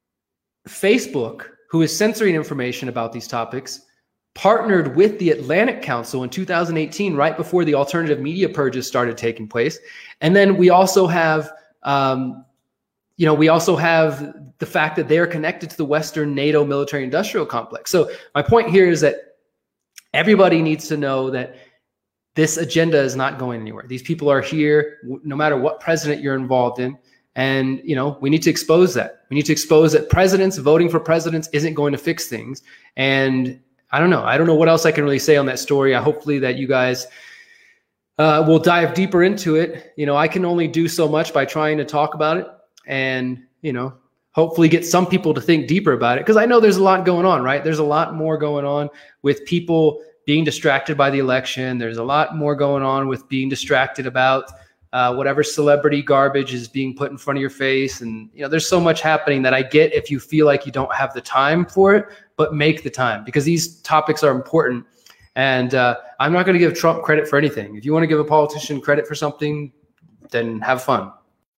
Facebook, who is censoring information about these topics, partnered with the Atlantic Council in two thousand eighteen, right before the alternative media purges started taking place. And then we also have, um, you know, we also have the fact that they are connected to the Western NATO military industrial complex. So my point here is that everybody needs to know that this agenda is not going anywhere. These people are here no matter what president you're involved in. And, you know, we need to expose that. We need to expose that presidents, voting for presidents isn't going to fix things. And I don't know. I don't know what else I can really say on that story. I hopefully that you guys uh, will dive deeper into it. You know, I can only do so much by trying to talk about it and, you know, hopefully get some people to think deeper about it. Because I know there's a lot going on, right? There's a lot more going on with people being distracted by the election. There's a lot more going on with being distracted about uh, whatever celebrity garbage is being put in front of your face. And, you know, there's so much happening that I get if you feel like you don't have the time for it, but make the time, because these topics are important. And uh, I'm not going to give Trump credit for anything. If you want to give a politician credit for something, then have fun.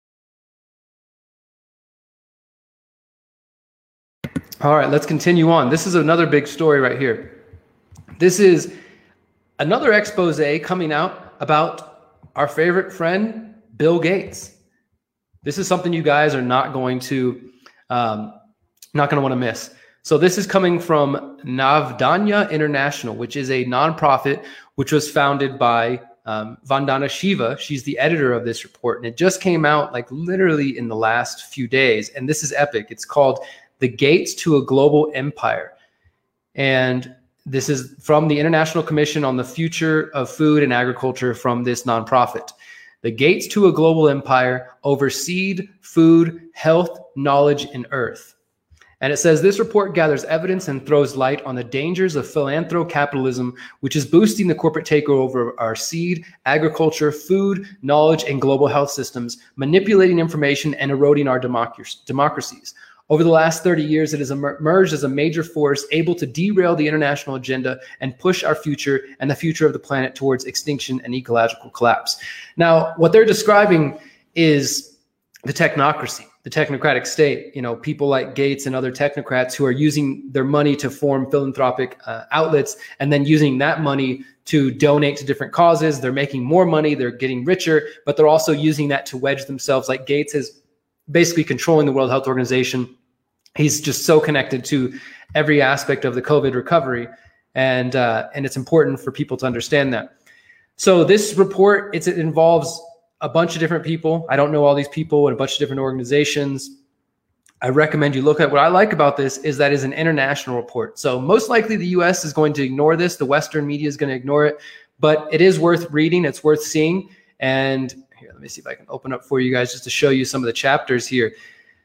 All right, let's continue on. This is another big story right here. This is another expose coming out about our favorite friend, Bill Gates. This is something you guys are not going to, um, not going to want to miss. So this is coming from Navdanya International, which is a nonprofit which was founded by um, Vandana Shiva. She's the editor of this report, and it just came out like literally in the last few days. And this is epic. It's called The Gates to a Global Empire. And this is from the International Commission on the Future of Food and Agriculture from this nonprofit. The gates to a global empire over seed, food, health, knowledge, and earth. And it says this report gathers evidence and throws light on the dangers of philanthro-capitalism, which is boosting the corporate takeover of our seed, agriculture, food, knowledge, and global health systems, manipulating information and eroding our democracies. Over the last thirty years, it has emerged as a major force able to derail the international agenda and push our future and the future of the planet towards extinction and ecological collapse. Now, what they're describing is the technocracy, the technocratic state, you know, people like Gates and other technocrats who are using their money to form philanthropic uh, outlets and then using that money to donate to different causes. They're making more money, they're getting richer, but they're also using that to wedge themselves. Like Gates is basically controlling the World Health Organization. He's just so connected to every aspect of the COVID recovery. And, uh, and it's important for people to understand that. So this report, it's, it involves a bunch of different people. I don't know all these people and a bunch of different organizations. I recommend you look at. What I like about this is that it's an international report. So most likely the U S is going to ignore this. The Western media is going to ignore it, but it is worth reading. It's worth seeing. And here, let me see if I can open up for you guys just to show you some of the chapters here.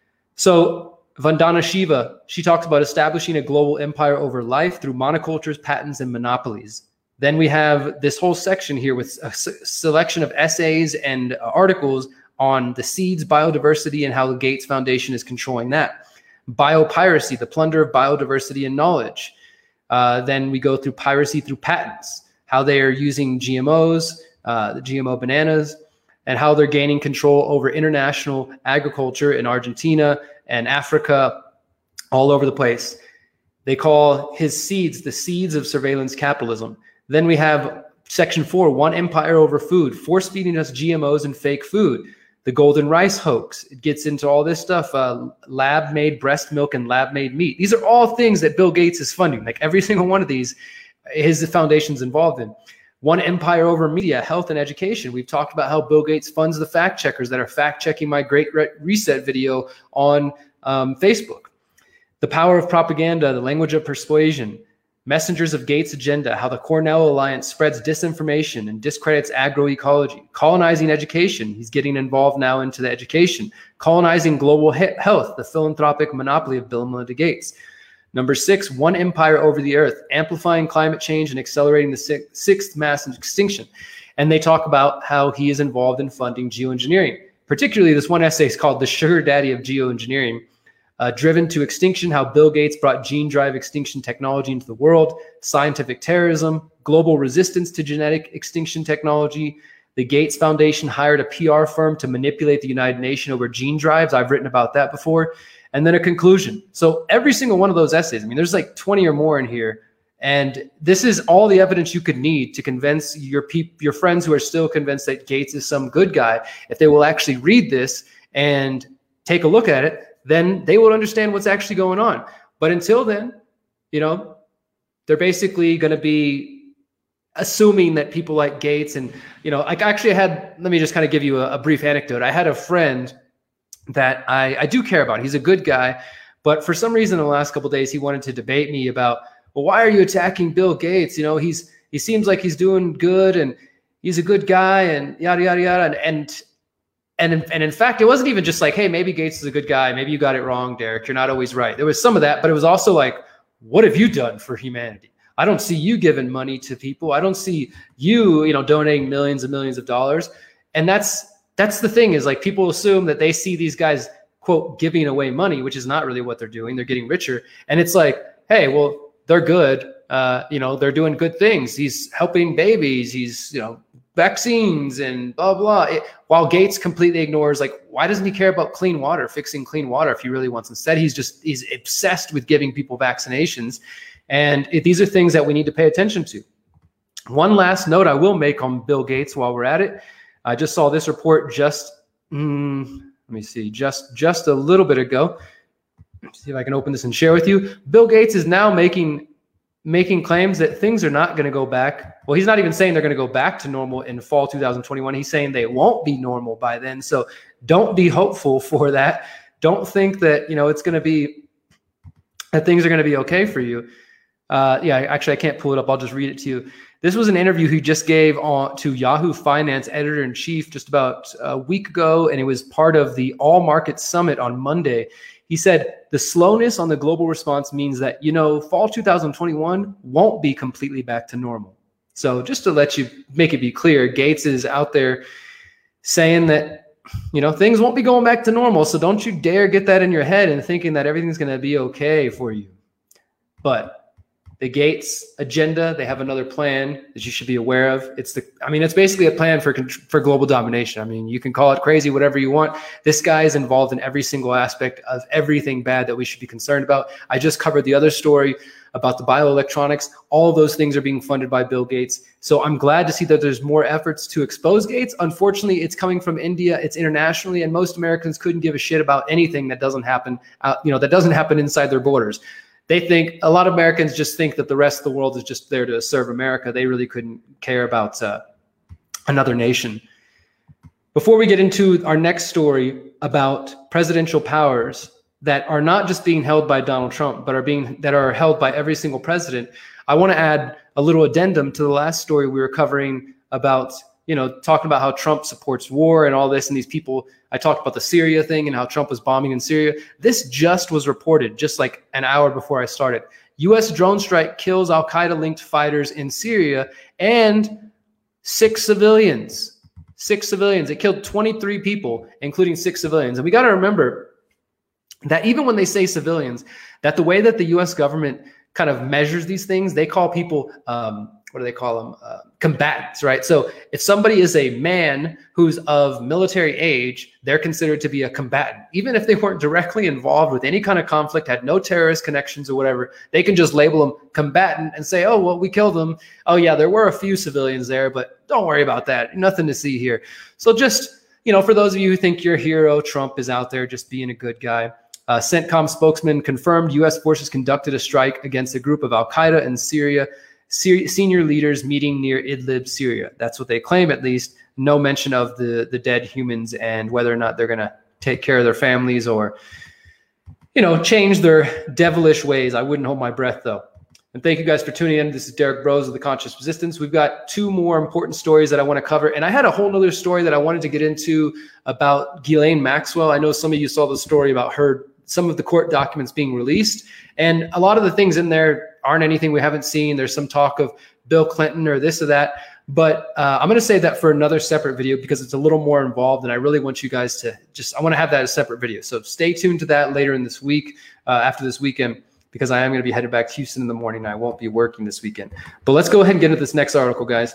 So Vandana Shiva, she talks about establishing a global empire over life through monocultures, patents, and monopolies. Then we have this whole section here with a selection of essays and articles on the seeds, biodiversity, and how the Gates Foundation is controlling that. Biopiracy, the plunder of biodiversity and knowledge. Uh, then we go through piracy through patents, how they are using G M Os, uh, the G M O bananas, and how they're gaining control over international agriculture in Argentina and Africa, all over the place. They call his seeds the seeds of surveillance capitalism. Then we have section four, one empire over food, force feeding us G M Os and fake food. The golden rice hoax, it gets into all this stuff, uh, lab-made breast milk and lab-made meat. These are all things that Bill Gates is funding. Like every single one of these, his foundation's involved in. One empire over media, health, and education. We've talked about how Bill Gates funds the fact checkers that are fact checking my Great Reset video on um, Facebook. The power of propaganda, the language of persuasion, messengers of Gates' agenda, how the Cornell Alliance spreads disinformation and discredits agroecology. Colonizing education. He's getting involved now into the education. Colonizing global he health, the philanthropic monopoly of Bill and Melinda Gates. Number six, one empire over the earth, amplifying climate change and accelerating the sixth, sixth mass extinction. And they talk about how he is involved in funding geoengineering. Particularly this one essay is called The Sugar Daddy of Geoengineering. Uh, driven to extinction, how Bill Gates brought gene drive extinction technology into the world, scientific terrorism, global resistance to genetic extinction technology. The Gates Foundation hired a P R firm to manipulate the United Nations over gene drives. I've written about that before. And then a conclusion. So every single one of those essays, I mean, there's like twenty or more in here. And this is all the evidence you could need to convince your peop your friends who are still convinced that Gates is some good guy. If they will actually read this and take a look at it, then they will understand what's actually going on. But until then, you know, they're basically going to be assuming that people like Gates and, you know, like actually I had, let me just kind of give you a, a brief anecdote. I had a friend that I, I do care about. He's a good guy, but for some reason in the last couple of days, he wanted to debate me about, well, why are you attacking Bill Gates? You know, he's, he seems like he's doing good and he's a good guy and yada, yada, yada. And, and, and, in, and in fact, it wasn't even just like, hey, maybe Gates is a good guy. Maybe you got it wrong, Derek. You're not always right. There was some of that, but it was also like, what have you done for humanity? I don't see you giving money to people. I don't see you, you know, donating millions and millions of dollars. And that's, That's the thing is like people assume that they see these guys, quote, giving away money, which is not really what they're doing. They're getting richer. And it's like, hey, well, they're good. Uh, you know, they're doing good things. He's helping babies. He's, you know, vaccines and blah, blah. It, while Gates completely ignores, like, why doesn't he care about clean water, fixing clean water if he really wants? Instead, he's just, he's obsessed with giving people vaccinations. And it, these are things that we need to pay attention to. One last note I will make on Bill Gates while we're at it. I just saw this report just, mm, let me see, just, just a little bit ago. Let's see if I can open this and share with you. Bill Gates is now making, making claims that things are not going to go back. Well, he's not even saying they're going to go back to normal in fall two thousand twenty-one. He's saying they won't be normal by then. So don't be hopeful for that. Don't think that, you know, it's going to be, that things are going to be okay for you. Uh, yeah, actually, I can't pull it up. I'll just read it to you. This was an interview he just gave on to Yahoo Finance editor-in-chief just about a week ago, and it was part of the All Markets Summit on Monday. He said, the slowness on the global response means that, you know, fall two thousand twenty-one won't be completely back to normal. So just to let you make it be clear, Gates is out there saying that, you know, things won't be going back to normal. So don't you dare get that in your head and thinking that everything's going to be okay for you. But the Gates agenda, they have another plan that you should be aware of. It's the, I mean, it's basically a plan for, for global domination. I mean, you can call it crazy, whatever you want. This guy is involved in every single aspect of everything bad that we should be concerned about. I just covered the other story about the bioelectronics. All of those things are being funded by Bill Gates. So I'm glad to see that there's more efforts to expose Gates. Unfortunately, it's coming from India. It's internationally, and most Americans couldn't give a shit about anything that doesn't happen, out, you know, that doesn't happen inside their borders. They think, a lot of Americans just think that the rest of the world is just there to serve America. They really couldn't care about uh, another nation. Before we get into our next story about presidential powers that are not just being held by Donald Trump, but are being that are held by every single president, I want to add a little addendum to the last story we were covering about, you know, talking about how Trump supports war and all this, and these people. I talked about the Syria thing and how Trump was bombing in Syria. This just was reported just like an hour before I started. U S drone strike kills al-Qaeda-linked fighters in Syria and six civilians. Six civilians. It killed twenty-three people, including six civilians. And we got to remember that even when they say civilians, that the way that the U S government kind of measures these things, they call people, um, what do they call them? Uh, combatants, right? So if somebody is a man who's of military age, they're considered to be a combatant. Even if they weren't directly involved with any kind of conflict, had no terrorist connections or whatever, they can just label them combatant and say, oh, well, we killed them. Oh, yeah, there were a few civilians there, but don't worry about that. Nothing to see here. So just, you know, for those of you who think your hero, Trump, is out there just being a good guy, uh, CENTCOM spokesman confirmed U S forces conducted a strike against a group of al-Qaeda in Syria. Senior leaders meeting near Idlib, Syria. That's what they claim, at least. No mention of the, the dead humans and whether or not they're going to take care of their families or, you know, change their devilish ways. I wouldn't hold my breath, though. And thank you guys for tuning in. This is Derek Broze of The Conscious Resistance. We've got two more important stories that I want to cover. And I had a whole other story that I wanted to get into about Ghislaine Maxwell. I know some of you saw the story about her, some of the court documents being released. And a lot of the things in there aren't anything we haven't seen. There's some talk of Bill Clinton or this or that. But uh, I'm going to save that for another separate video because it's a little more involved. And I really want you guys to just, I want to have that as a separate video. So stay tuned to that later in this week, uh, after this weekend, because I am going to be headed back to Houston in the morning. And I won't be working this weekend. But let's go ahead and get into this next article, guys.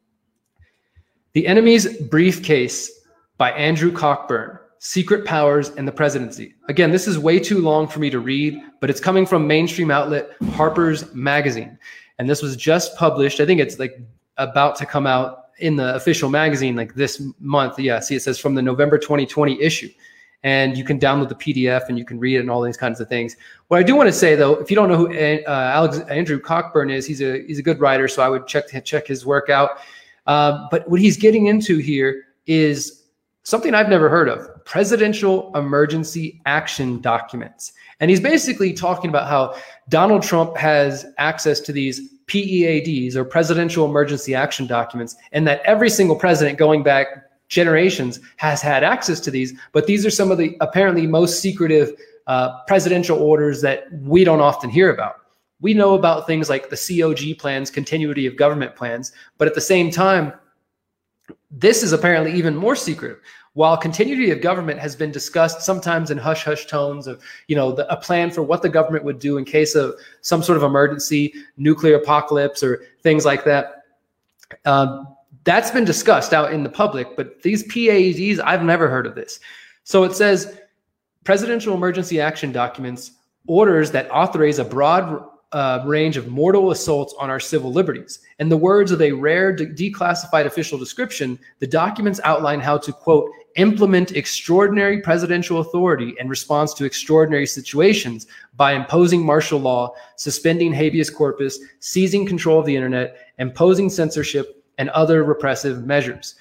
The Enemy's Briefcase by Andrew Cockburn. Secret Powers and the Presidency. Again, this is way too long for me to read, but it's coming from mainstream outlet Harper's Magazine. And this was just published. I think it's like about to come out in the official magazine like this month. Yeah, see, it says from the November twenty twenty issue. And you can download the P D F and you can read it and all these kinds of things. What I do want to say, though, if you don't know who uh, Alex, Andrew Cockburn is, he's a, he's a good writer, so I would check, check his work out. Uh, but what he's getting into here is something I've never heard of: presidential emergency action documents. And he's basically talking about how Donald Trump has access to these P E A Ds, or presidential emergency action documents, and that every single president going back generations has had access to these. But these are some of the apparently most secretive uh, presidential orders that we don't often hear about. We know about things like the C O G plans, continuity of government plans, but at the same time, this is apparently even more secretive. While continuity of government has been discussed sometimes in hush-hush tones of, you know, the, a plan for what the government would do in case of some sort of emergency, nuclear apocalypse, or things like that, um, that's been discussed out in the public. But these P A Ds, I've never heard of this. So it says presidential emergency action documents, orders that authorize a broad Uh, range of mortal assaults on our civil liberties. In the words of a rare de declassified official description, the documents outline how to, quote, implement extraordinary presidential authority in response to extraordinary situations by imposing martial law, suspending habeas corpus, seizing control of the internet, imposing censorship, and other repressive measures.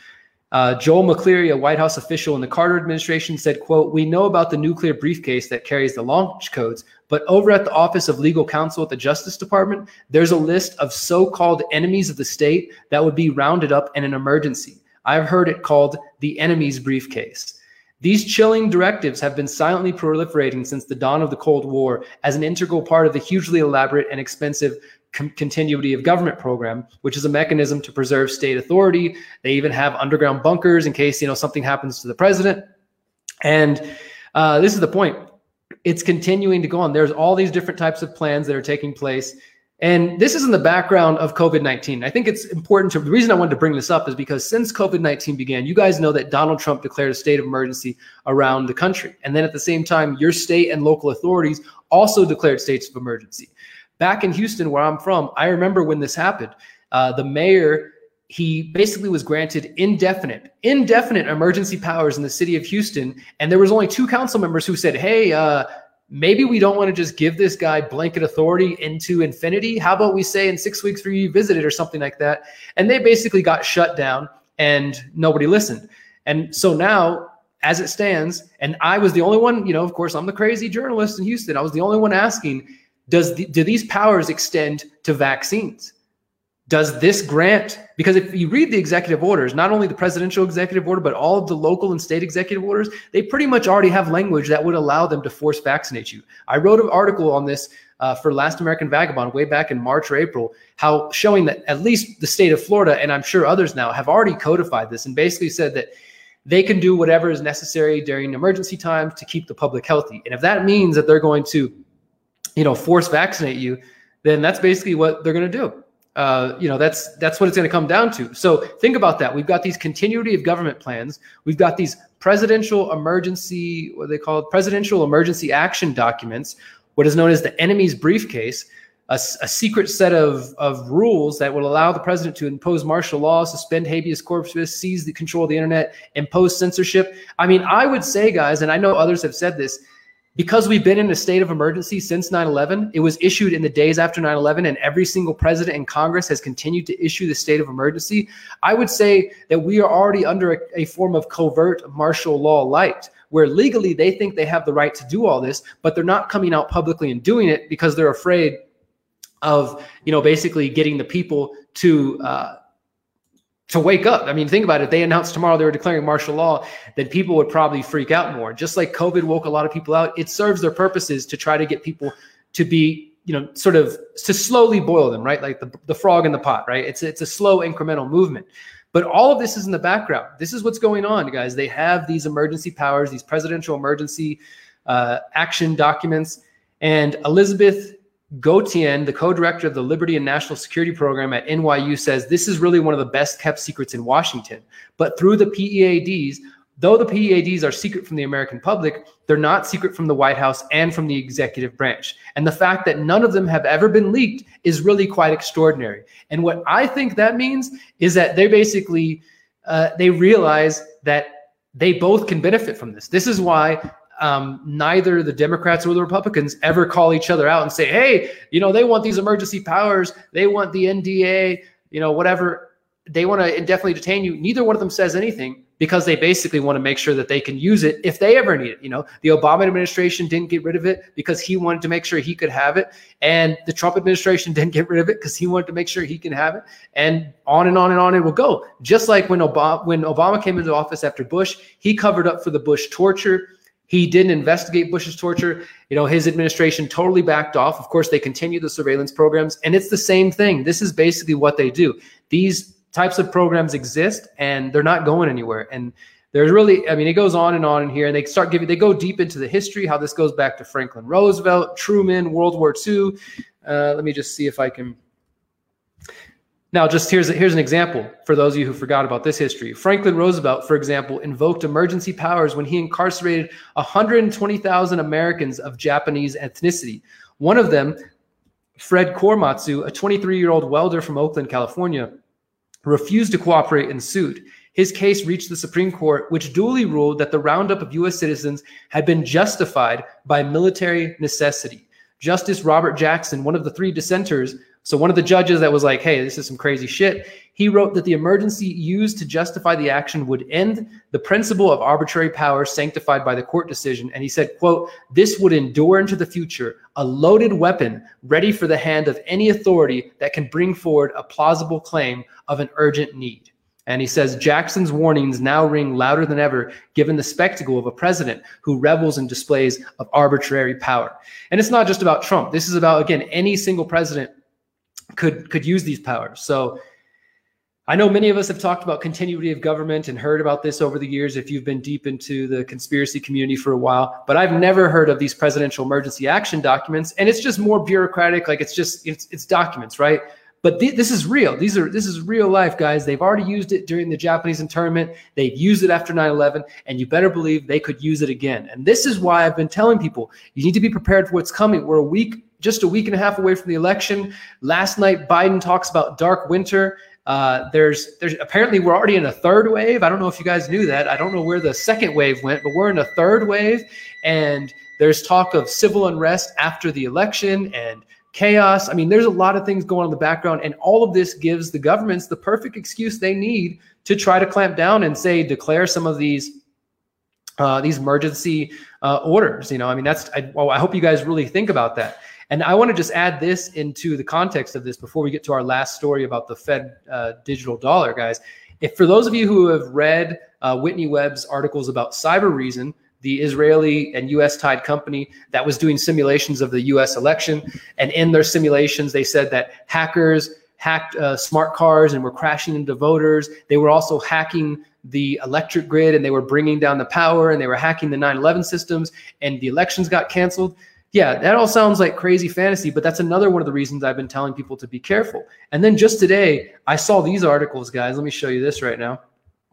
Uh, Joel McCleary, a White House official in the Carter administration, said, quote, "We know about the nuclear briefcase that carries the launch codes, but over at the Office of Legal Counsel at the Justice Department, there's a list of so-called enemies of the state that would be rounded up in an emergency. I've heard it called the enemy's briefcase. These chilling directives have been silently proliferating since the dawn of the Cold War as an integral part of the hugely elaborate and expensive con- continuity of government program, which is a mechanism to preserve state authority. They even have underground bunkers in case, you know, something happens to the president. And uh, this is the point. It's continuing to go on. There's all these different types of plans that are taking place. And this is in the background of COVID nineteen. I think it's important to, the reason I wanted to bring this up is because since COVID nineteen began, you guys know that Donald Trump declared a state of emergency around the country. And then at the same time, your state and local authorities also declared states of emergency. Back in Houston, where I'm from, I remember when this happened, uh, the mayor, he basically was granted indefinite, indefinite emergency powers in the city of Houston. And there was only two council members who said, hey, uh, maybe we don't want to just give this guy blanket authority into infinity. How about we say in six weeks for you visit it or something like that? And they basically got shut down and nobody listened. And so now, as it stands, and I was the only one, you know, of course, I'm the crazy journalist in Houston. I was the only one asking, does the, do these powers extend to vaccines? Does this grant, because if you read the executive orders, not only the presidential executive order, but all of the local and state executive orders, they pretty much already have language that would allow them to force vaccinate you. I wrote an article on this uh, for Last American Vagabond way back in March or April, how showing that at least the state of Florida, and I'm sure others now, have already codified this and basically said that they can do whatever is necessary during emergency times to keep the public healthy. And if that means that they're going to, you know, force vaccinate you, then that's basically what they're going to do. Uh, you know, that's that's what it's going to come down to. So think about that. We've got these continuity of government plans. We've got these presidential emergency, what are they called? Presidential emergency action documents, what is known as the enemy's briefcase, a, a secret set of, of rules that will allow the president to impose martial law, suspend habeas corpus, seize the control of the internet, impose censorship. I mean, I would say, guys, and I know others have said this, because we've been in a state of emergency since nine eleven, it was issued in the days after nine eleven, and every single president in Congress has continued to issue the state of emergency. I would say that we are already under a, a form of covert martial law light, where legally they think they have the right to do all this, but they're not coming out publicly and doing it because they're afraid of, you know, basically getting the people to uh, to wake up. I mean, think about it. If they announced tomorrow they were declaring martial law, then people would probably freak out more. Just like COVID woke a lot of people out, it serves their purposes to try to get people to be, you know, sort of to slowly boil them, right? Like the, the frog in the pot, right? It's, it's a slow incremental movement. But all of this is in the background. This is what's going on, guys. They have these emergency powers, these presidential emergency uh, action documents. And Elizabeth Gautier, the co-director of the Liberty and National Security Program at N Y U, says this is really one of the best kept secrets in Washington. But through the P E A Ds, though the P E A Ds are secret from the American public, they're not secret from the White House and from the executive branch. And the fact that none of them have ever been leaked is really quite extraordinary. And what I think that means is that they basically, uh, they realize that they both can benefit from this. This is why Um, neither the Democrats or the Republicans ever call each other out and say, hey, you know, they want these emergency powers. They want the N D A, you know, whatever. They want to indefinitely detain you. Neither one of them says anything because they basically want to make sure that they can use it if they ever need it. You know, the Obama administration didn't get rid of it because he wanted to make sure he could have it. And the Trump administration didn't get rid of it because he wanted to make sure he can have it. And on and on and on it will go. Just like when Obama, when Obama came into office after Bush, he covered up for the Bush torture. He didn't investigate Bush's torture. You know, his administration totally backed off. Of course, they continue the surveillance programs, and it's the same thing. This is basically what they do. These types of programs exist, and they're not going anywhere. And there's really, I mean, it goes on and on in here, and they start giving, they go deep into the history, how this goes back to Franklin Roosevelt, Truman, World War Two. Uh, let me just see if I can. Now, just here's, here's an example for those of you who forgot about this history. Franklin Roosevelt, for example, invoked emergency powers when he incarcerated one hundred twenty thousand Americans of Japanese ethnicity. One of them, Fred Korematsu, a twenty-three-year-old welder from Oakland, California, refused to cooperate and sued. His case reached the Supreme Court, which duly ruled that the roundup of U S citizens had been justified by military necessity. Justice Robert Jackson, one of the three dissenters, so one of the judges that was like, hey, this is some crazy shit, he wrote that the emergency used to justify the action would end the principle of arbitrary power sanctified by the court decision. And he said, quote, this would endure into the future, a loaded weapon ready for the hand of any authority that can bring forward a plausible claim of an urgent need. And he says, Jackson's warnings now ring louder than ever, given the spectacle of a president who revels in displays of arbitrary power. And it's not just about Trump. This is about, again, any single president could could use these powers. So I know many of us have talked about continuity of government and heard about this over the years if you've been deep into the conspiracy community for a while, but I've never heard of these presidential emergency action documents. And it's just more bureaucratic, like it's just, it's, it's documents, right? But th this is real. These are, this is real life, guys. They've already used it during the Japanese internment. They've used it after nine eleven, and you better believe they could use it again. And this is why I've been telling people, you need to be prepared for what's coming. We're a week, just a week and a half away from the election. Last night, Biden talks about dark winter. Uh, there's, there's apparently we're already in a third wave. I don't know if you guys knew that. I don't know where the second wave went, but we're in a third wave. And there's talk of civil unrest after the election and chaos. I mean, there's a lot of things going on in the background, and all of this gives the governments the perfect excuse they need to try to clamp down and say, declare some of these uh, these emergency uh, orders. You know, I mean, that's, I, well, I hope you guys really think about that. And I want to just add this into the context of this before we get to our last story about the Fed uh, digital dollar, guys. If for those of you who have read uh, Whitney Webb's articles about Cybereason, the Israeli and U S tied company that was doing simulations of the U S election, and in their simulations, they said that hackers hacked uh, smart cars and were crashing into voters. They were also hacking the electric grid, and they were bringing down the power, and they were hacking the nine eleven systems, and the elections got canceled. Yeah, that all sounds like crazy fantasy, but that's another one of the reasons I've been telling people to be careful. And then just today, I saw these articles, guys. Let me show you this right now.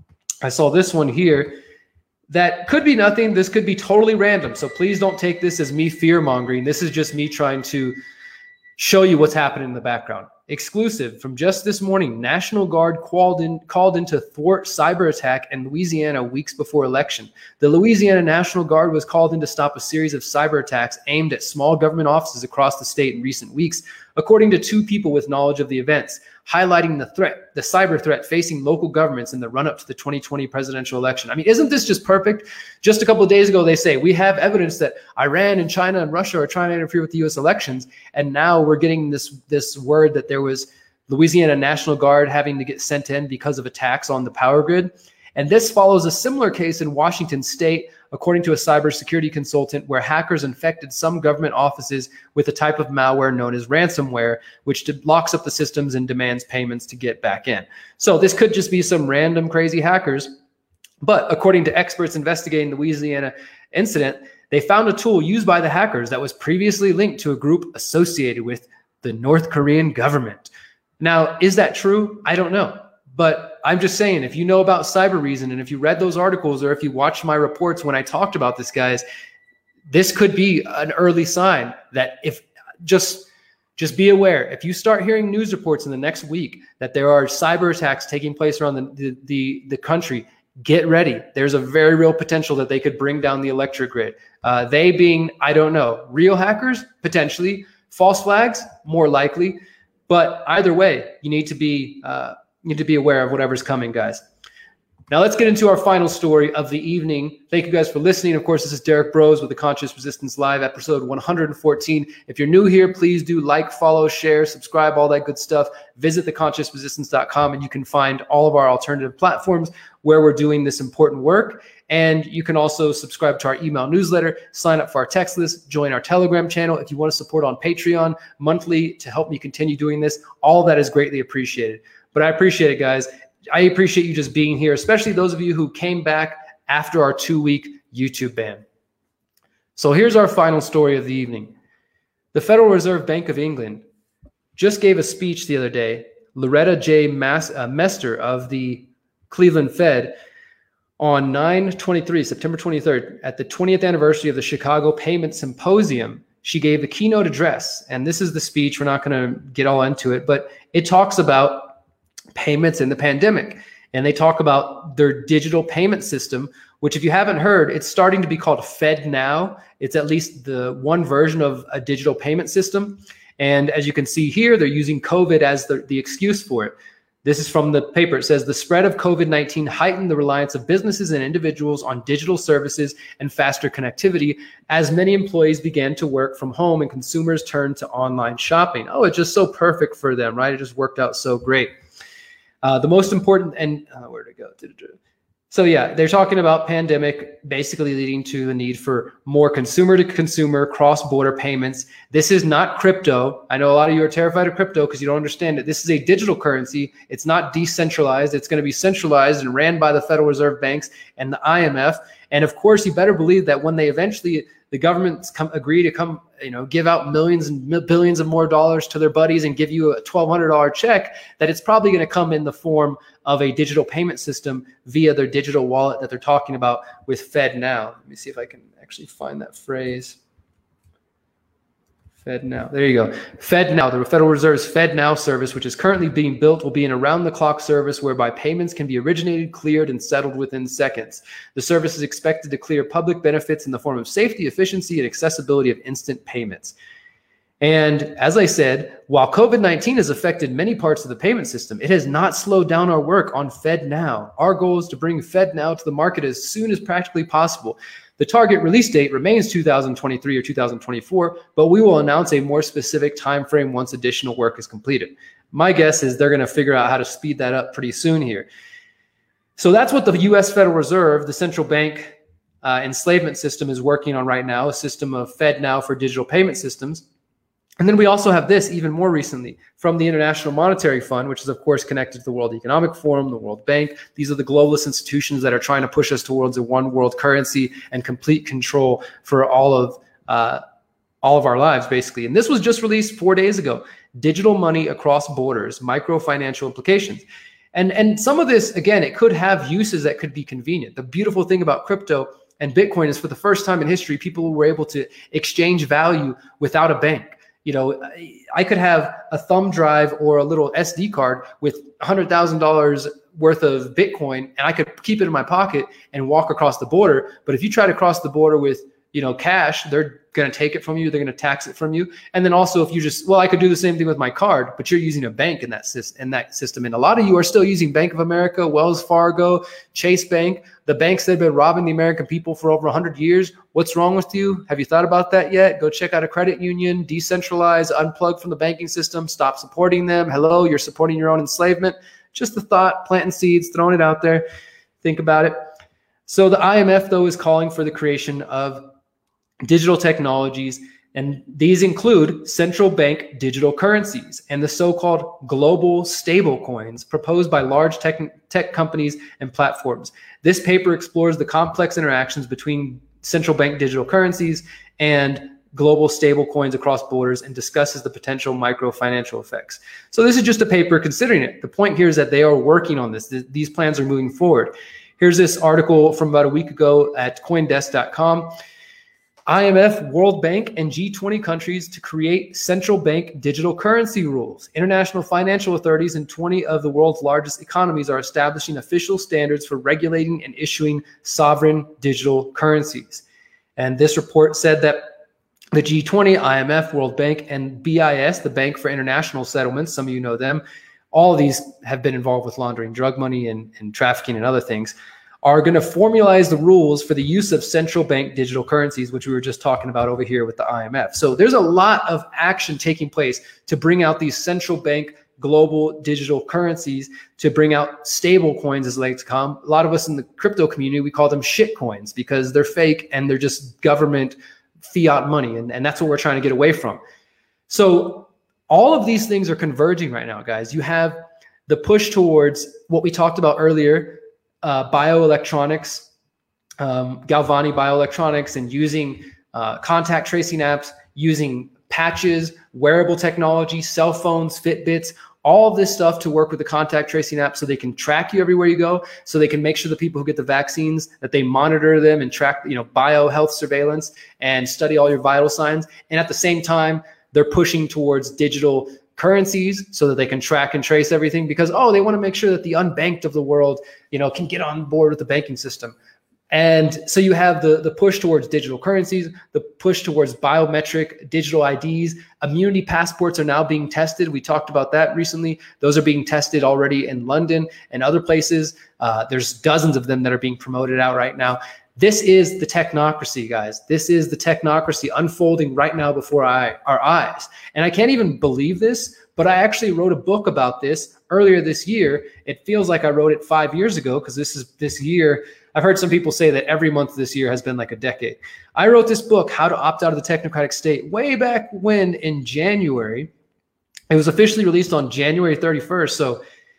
I saw this one here that could be nothing. This could be totally random. So please don't take this as me fear-mongering. This is just me trying to show you what's happening in the background. Exclusive from just this morning, National Guard called in called in to thwart cyber attack in Louisiana weeks before election. The Louisiana National Guard was called in to stop a series of cyber attacks aimed at small government offices across the state in recent weeks, according to two people with knowledge of the events, highlighting the threat, the cyber threat facing local governments in the run-up to the twenty twenty presidential election. I mean, isn't this just perfect? Just a couple of days ago, they say, we have evidence that Iran and China and Russia are trying to interfere with the U S elections. And now we're getting this, this word that there was Louisiana National Guard having to get sent in because of attacks on the power grid. And this follows a similar case in Washington state, according to a cybersecurity consultant, where hackers infected some government offices with a type of malware known as ransomware, which locks up the systems and demands payments to get back in. So this could just be some random crazy hackers. But according to experts investigating the Louisiana incident, they found a tool used by the hackers that was previously linked to a group associated with the North Korean government. Now, is that true? I don't know. But I'm just saying, if you know about Cybereason, and if you read those articles, or if you watched my reports when I talked about this, guys, this could be an early sign that if just just be aware, if you start hearing news reports in the next week that there are cyber attacks taking place around the, the, the, the country, get ready. There's a very real potential that they could bring down the electric grid. Uh, they being, I don't know, real hackers, potentially. False flags, more likely. But either way, you need to be uh, you need to be aware of whatever's coming, guys. Now let's get into our final story of the evening. Thank you guys for listening. Of course, this is Derek Bros with the Conscious Resistance Live, episode one hundred fourteen. If you're new here, please do like, follow, share, subscribe, all that good stuff. Visit the conscious resistance dot com, and you can find all of our alternative platforms where we're doing this important work. And you can also subscribe to our email newsletter, sign up for our text list, join our Telegram channel. If you want to support on Patreon monthly to help me continue doing this, all that is greatly appreciated. But I appreciate it, guys. I appreciate you just being here, especially those of you who came back after our two-week YouTube ban. So here's our final story of the evening. The Federal Reserve Bank of England just gave a speech the other day. Loretta J. Mas uh, Mester of the Cleveland Fed on nine twenty-three, September twenty-third, at the twentieth anniversary of the Chicago Payment Symposium. She gave the keynote address, and this is the speech. We're not going to get all into it, but it talks about payments in the pandemic. And they talk about their digital payment system which if you haven't heard, it's starting to be called FedNow. It's at least the one version of a digital payment system. And as you can see here, they're using COVID as the, the excuse for it. This is from the paper. It says the spread of COVID nineteen heightened the reliance of businesses and individuals on digital services and faster connectivity as many employees began to work from home and consumers turned to online shopping. Oh, it's just so perfect for them, right? It just worked out so great. Uh, the most important, and uh, where'd it go? So yeah, they're talking about pandemic basically leading to the need for more consumer to consumer cross-border payments. This is not crypto. I know a lot of you are terrified of crypto because you don't understand it. This is a digital currency. It's not decentralized. It's going to be centralized and ran by the Federal Reserve banks and the I M F. And of course, you better believe that when they eventually, the governments come agree to come, you know, give out millions and billions of more dollars to their buddies and give you a twelve hundred dollar check, that it's probably going to come in the form of a digital payment system via their digital wallet that they're talking about with FedNow. Let me see if I can actually find that phrase. FedNow, there you go. FedNow, the Federal Reserve's FedNow service, which is currently being built, will be an around-the-clock service whereby payments can be originated, cleared, and settled within seconds. The service is expected to clear public benefits in the form of safety, efficiency, and accessibility of instant payments. And as I said, while COVID nineteen has affected many parts of the payment system, it has not slowed down our work on FedNow. Our goal is to bring FedNow to the market as soon as practically possible. The target release date remains two thousand twenty-three or two thousand twenty-four, but we will announce a more specific time frame once additional work is completed. My guess is they're going to figure out how to speed that up pretty soon here. So that's what the U S Federal Reserve, the central bank uh, enslavement system, is working on right now, a system of FedNow for digital payment systems. And then we also have this even more recently from the International Monetary Fund, which is, of course, connected to the World Economic Forum, the World Bank. These are the globalist institutions that are trying to push us towards a one world currency and complete control for all of uh, all of our lives, basically. And this was just released four days ago. Digital money across borders, micro financial implications. And, and some of this, again, it could have uses that could be convenient. The beautiful thing about crypto and Bitcoin is for the first time in history, people were able to exchange value without a bank. You know, I could have a thumb drive or a little S D card with one hundred thousand dollars worth of Bitcoin, and I could keep it in my pocket and walk across the border. But if you try to cross the border with, you know, cash, they're going to take it from you. They're going to tax it from you. And then also if you just, well, I could do the same thing with my card, but you're using a bank in that, in that system. And a lot of you are still using Bank of America, Wells Fargo, Chase Bank, the banks that have been robbing the American people for over one hundred years. What's wrong with you? Have you thought about that yet? Go check out a credit union, decentralize, unplug from the banking system, stop supporting them. Hello, you're supporting your own enslavement. Just a thought, planting seeds, throwing it out there. Think about it. So the I M F, though, is calling for the creation of digital technologies, and these include central bank digital currencies and the so-called global stable coins proposed by large tech, tech companies and platforms. This paper explores the complex interactions between central bank digital currencies and global stable coins across borders and discusses the potential micro financial effects. So this is just a paper considering it. The point here is that they are working on this. Th- these plans are moving forward. Here's this article from about a week ago at coindesk dot com. I M F, World Bank, and G twenty countries to create central bank digital currency rules. International financial authorities in twenty of the world's largest economies are establishing official standards for regulating and issuing sovereign digital currencies. And this report said that the G twenty, I M F, World Bank, and B I S, the Bank for International Settlements, some of you know them, all of these have been involved with laundering drug money and, and trafficking and other things, are going to formalize the rules for the use of central bank digital currencies, which we were just talking about over here with the I M F. So there's a lot of action taking place to bring out these central bank global digital currencies, to bring out stable coins, as they like to come. A lot of us in the crypto community, we call them shit coins because they're fake and they're just government fiat money. And, and that's what we're trying to get away from. So all of these things are converging right now, guys. You have the push towards what we talked about earlier, Uh, bioelectronics, um, Galvani bioelectronics, and using uh, contact tracing apps, using patches, wearable technology, cell phones, Fitbits, all of this stuff to work with the contact tracing app so they can track you everywhere you go, so they can make sure the people who get the vaccines, that they monitor them and track, you know, biohealth surveillance and study all your vital signs. And at the same time, they're pushing towards digital currencies so that they can track and trace everything because, oh, they want to make sure that the unbanked of the world, you know, can get on board with the banking system. And so you have the, the push towards digital currencies, the push towards biometric digital I Ds. Immunity passports are now being tested. We talked about that recently. Those are being tested already in London and other places. Uh, there's dozens of them that are being promoted out right now. This is the technocracy, guys. This is the technocracy unfolding right now before I, our eyes. And I can't even believe this, but I actually wrote a book about this earlier this year. It feels like I wrote it five years ago because this is this year. I've heard some people say that every month this year has been like a decade. I wrote this book, How to Opt Out of the Technocratic State, way back when in January. It was officially released on January thirty-first, so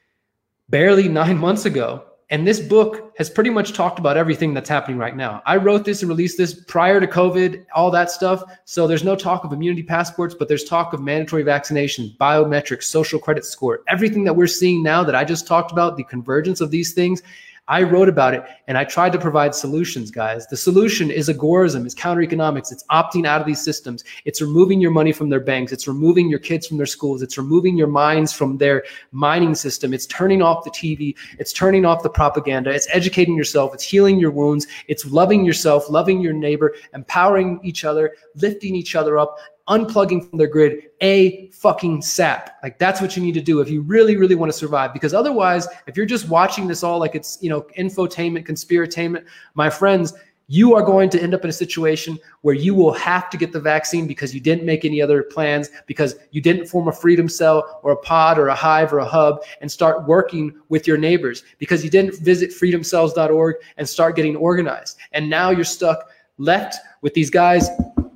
barely nine months ago. And this book has pretty much talked about everything that's happening right now. I wrote this and released this prior to COVID, all that stuff. So there's no talk of immunity passports, but there's talk of mandatory vaccinations, biometrics, social credit score, everything that we're seeing now that I just talked about, the convergence of these things. I wrote about it and I tried to provide solutions, guys. The solution is agorism, it's counter economics, it's opting out of these systems. It's removing your money from their banks. It's removing your kids from their schools. It's removing your minds from their mining system. It's turning off the T V. It's turning off the propaganda. It's educating yourself. It's healing your wounds. It's loving yourself, loving your neighbor, empowering each other, lifting each other up, unplugging from their grid, a fucking sap. Like that's what you need to do if you really, really want to survive. Because otherwise, if you're just watching this all like it's, you know, infotainment, conspiratainment, my friends, you are going to end up in a situation where you will have to get the vaccine because you didn't make any other plans, because you didn't form a freedom cell or a pod or a hive or a hub and start working with your neighbors, because you didn't visit freedom cells dot org and start getting organized. And now you're stuck left with these guys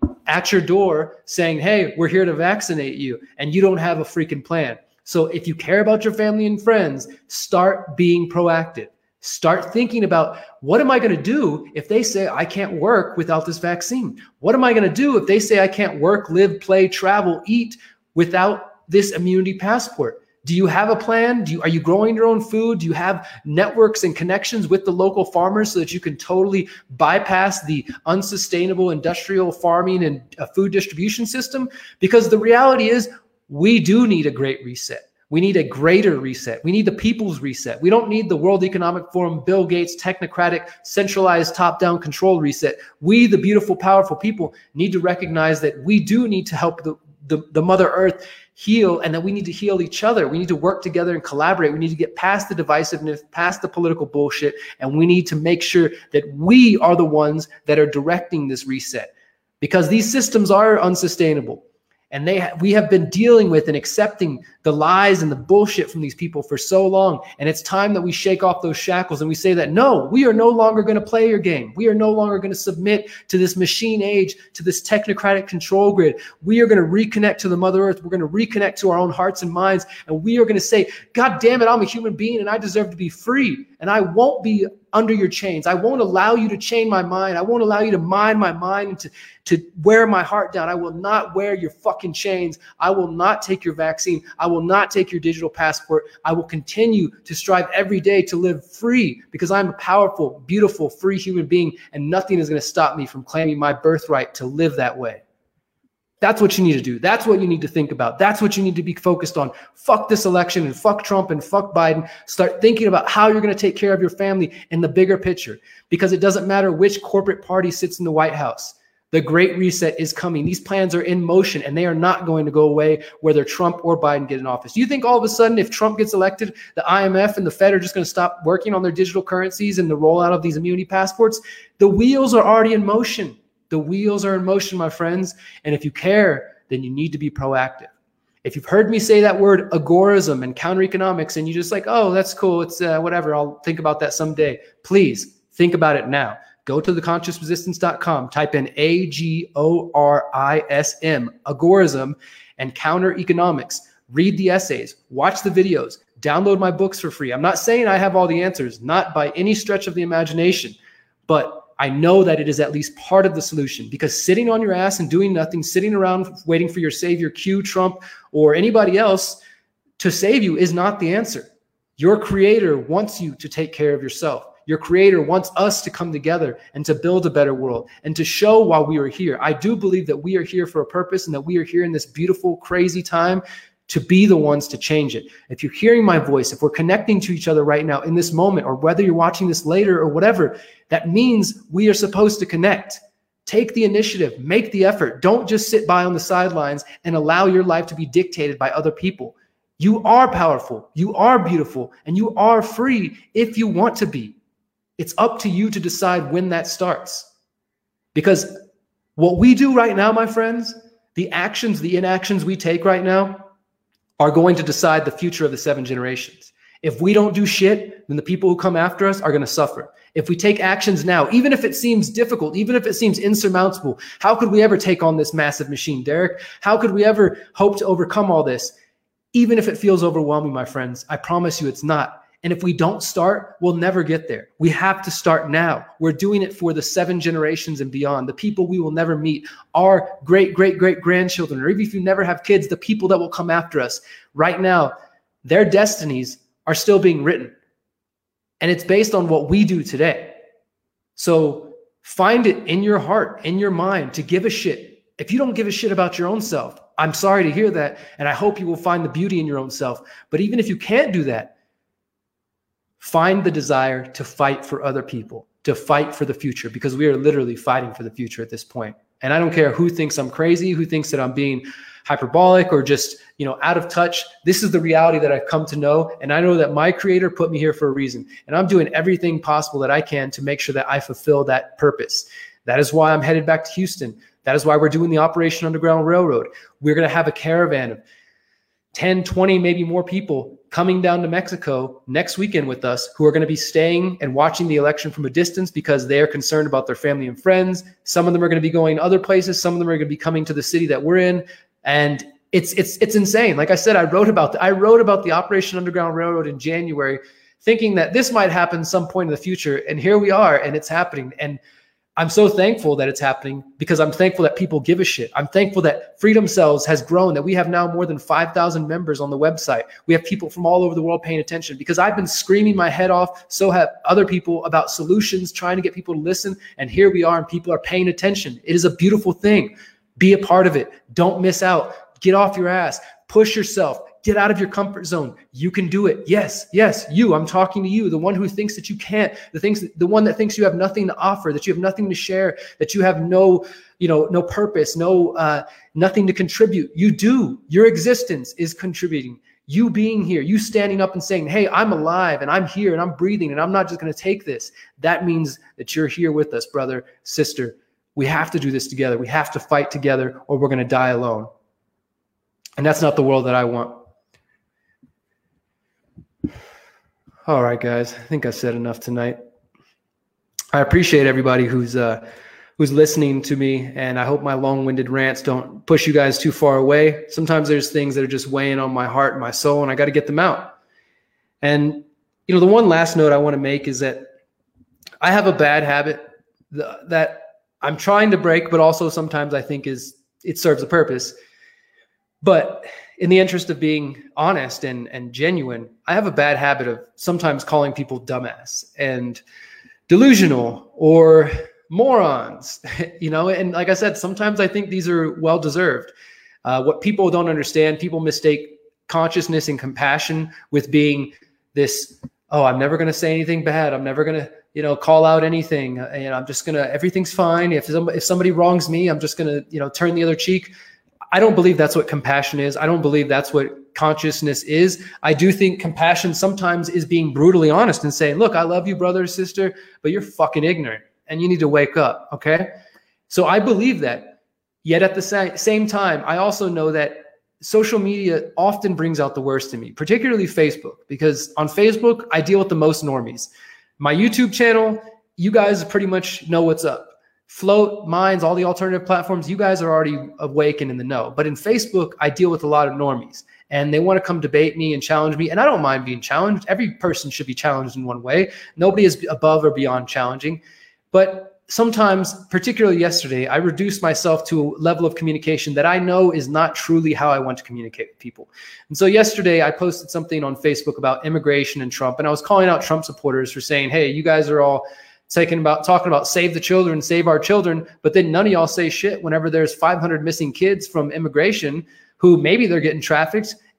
at your door saying, hey, we're here to vaccinate you, and you don't have a freaking plan. So if you care about your family and friends, start being proactive. Start thinking about, what am I going to do if they say I can't work without this vaccine? What am I going to do if they say I can't work, live, play, travel, eat without this immunity passport? Do you have a plan? Do you, are you growing your own food? Do you have networks and connections with the local farmers so that you can totally bypass the unsustainable industrial farming and uh, food distribution system? Because the reality is we do need a great reset. We need a greater reset. We need the people's reset. We don't need the World Economic Forum, Bill Gates, technocratic, centralized, top-down control reset. We, the beautiful, powerful people, need to recognize that we do need to help the, the, the Mother Earth heal, and that we need to heal each other. We need to work together and collaborate. We need to get past the divisiveness, past the political bullshit, and we need to make sure that we are the ones that are directing this reset, because these systems are unsustainable. And they ha we have been dealing with and accepting the lies and the bullshit from these people for so long. And it's time that we shake off those shackles and we say that, no, we are no longer going to play your game. We are no longer going to submit to this machine age, to this technocratic control grid. We are going to reconnect to the Mother Earth. We're going to reconnect to our own hearts and minds. And we are going to say, God damn it, I'm a human being and I deserve to be free. And I won't be under your chains. I won't allow you to chain my mind. I won't allow you to mine my mind and to, to wear my heart down. I will not wear your fucking chains. I will not take your vaccine. I will not take your digital passport. I will continue to strive every day to live free, because I'm a powerful, beautiful, free human being, and nothing is going to stop me from claiming my birthright to live that way. That's what you need to do. That's what you need to think about. That's what you need to be focused on. Fuck this election and fuck Trump and fuck Biden. Start thinking about how you're going to take care of your family in the bigger picture, because it doesn't matter which corporate party sits in the White House. The Great Reset is coming. These plans are in motion, and they are not going to go away whether Trump or Biden get in office. You think all of a sudden if Trump gets elected, the I M F and the Fed are just going to stop working on their digital currencies and the rollout of these immunity passports? The wheels are already in motion. The wheels are in motion, my friends. And if you care, then you need to be proactive. If you've heard me say that word agorism and counter economics, and you just like, oh, that's cool, it's uh, whatever, I'll think about that someday. Please think about it now. Go to the conscious resistance dot com, type in A G O R I S M, agorism, and counter economics. Read the essays, watch the videos, download my books for free. I'm not saying I have all the answers, not by any stretch of the imagination, but I know that it is at least part of the solution, because sitting on your ass and doing nothing, sitting around waiting for your savior, Q, Trump, or anybody else to save you is not the answer. Your creator wants you to take care of yourself. Your creator wants us to come together and to build a better world and to show why we are here. I do believe that we are here for a purpose, and that we are here in this beautiful, crazy time to be the ones to change it. If you're hearing my voice, if we're connecting to each other right now in this moment, or whether you're watching this later or whatever, that means we are supposed to connect. Take the initiative, make the effort. Don't just sit by on the sidelines and allow your life to be dictated by other people. You are powerful, you are beautiful, and you are free if you want to be. It's up to you to decide when that starts. Because what we do right now, my friends, the actions, the inactions we take right now are going to decide the future of the seven generations. If we don't do shit, then the people who come after us are going to suffer. If we take actions now, even if it seems difficult, even if it seems insurmountable, how could we ever take on this massive machine, Derek? How could we ever hope to overcome all this? Even if it feels overwhelming, my friends, I promise you it's not. And if we don't start, we'll never get there. We have to start now. We're doing it for the seven generations and beyond, the people we will never meet, our great, great, great grandchildren, or even if you never have kids, the people that will come after us. Right now, their destinies are still being written. And it's based on what we do today. So find it in your heart, in your mind, to give a shit. If you don't give a shit about your own self, I'm sorry to hear that, and I hope you will find the beauty in your own self. But even if you can't do that, find the desire to fight for other people, to fight for the future, because we are literally fighting for the future at this point. And I don't care who thinks I'm crazy, who thinks that I'm being hyperbolic or just, you know, out of touch. This is the reality that I've come to know. And I know that my creator put me here for a reason. And I'm doing everything possible that I can to make sure that I fulfill that purpose. That is why I'm headed back to Houston. That is why we're doing the Operation Underground Railroad. We're going to have a caravan of ten, twenty, maybe more people coming down to Mexico next weekend with us, who are going to be staying and watching the election from a distance because they are concerned about their family and friends. Some of them are going to be going other places. Some of them are going to be coming to the city that we're in. And it's it's it's insane. Like I said, I wrote about the, I wrote about the Operation Underground Railroad in January, thinking that this might happen some point in the future. And here we are, and it's happening. And I'm so thankful that it's happening, because I'm thankful that people give a shit. I'm thankful that Freedom Cells has grown, that we have now more than five thousand members on the website. We have people from all over the world paying attention, because I've been screaming my head off. So have other people about solutions, trying to get people to listen. And here we are, and people are paying attention. It is a beautiful thing. Be a part of it. Don't miss out. Get off your ass. Push yourself. Get out of your comfort zone. You can do it. Yes, yes, you. I'm talking to you, the one who thinks that you can't, the things, the one that thinks you have nothing to offer, that you have nothing to share, that you have no, you know, no purpose, no, uh, nothing to contribute. You do. Your existence is contributing. You being here, you standing up and saying, hey, I'm alive and I'm here and I'm breathing and I'm not just going to take this. That means that you're here with us, brother, sister. We have to do this together. We have to fight together, or we're going to die alone. And that's not the world that I want. All right, guys, I think I said enough tonight. I appreciate everybody who's uh, who's listening to me, and I hope my long-winded rants don't push you guys too far away. Sometimes there's things that are just weighing on my heart and my soul, and I got to get them out. And, you know, the one last note I want to make is that I have a bad habit that I'm trying to break, but also sometimes I think is it serves a purpose. But in the interest of being honest and, and genuine, I have a bad habit of sometimes calling people dumbass and delusional or morons, you know, and like I said, sometimes I think these are well-deserved. Uh, what people don't understand, people mistake consciousness and compassion with being this, oh, I'm never going to say anything bad. I'm never going to, you know, call out anything. And I'm just going to, everything's fine. If somebody, if somebody wrongs me, I'm just going to, you know, turn the other cheek. I don't believe that's what compassion is. I don't believe that's what consciousness is. I do think compassion sometimes is being brutally honest and saying, look, I love you, brother or sister, but you're fucking ignorant and you need to wake up. Okay. So I believe that. Yet at the sa- same time, I also know that social media often brings out the worst in me, particularly Facebook, because on Facebook, I deal with the most normies. My YouTube channel, you guys pretty much know what's up. Float, Minds, all the alternative platforms, you guys are already awake and in the know. But in Facebook, I deal with a lot of normies, and they want to come debate me and challenge me. And I don't mind being challenged. Every person should be challenged in one way. Nobody is above or beyond challenging. But sometimes, particularly yesterday, I reduced myself to a level of communication that I know is not truly how I want to communicate with people. And so yesterday, I posted something on Facebook about immigration and Trump, and I was calling out Trump supporters for saying, hey, you guys are all Talking about talking about save the children, save our children, but then none of y'all say shit whenever there's five hundred missing kids from immigration who maybe they're getting trafficked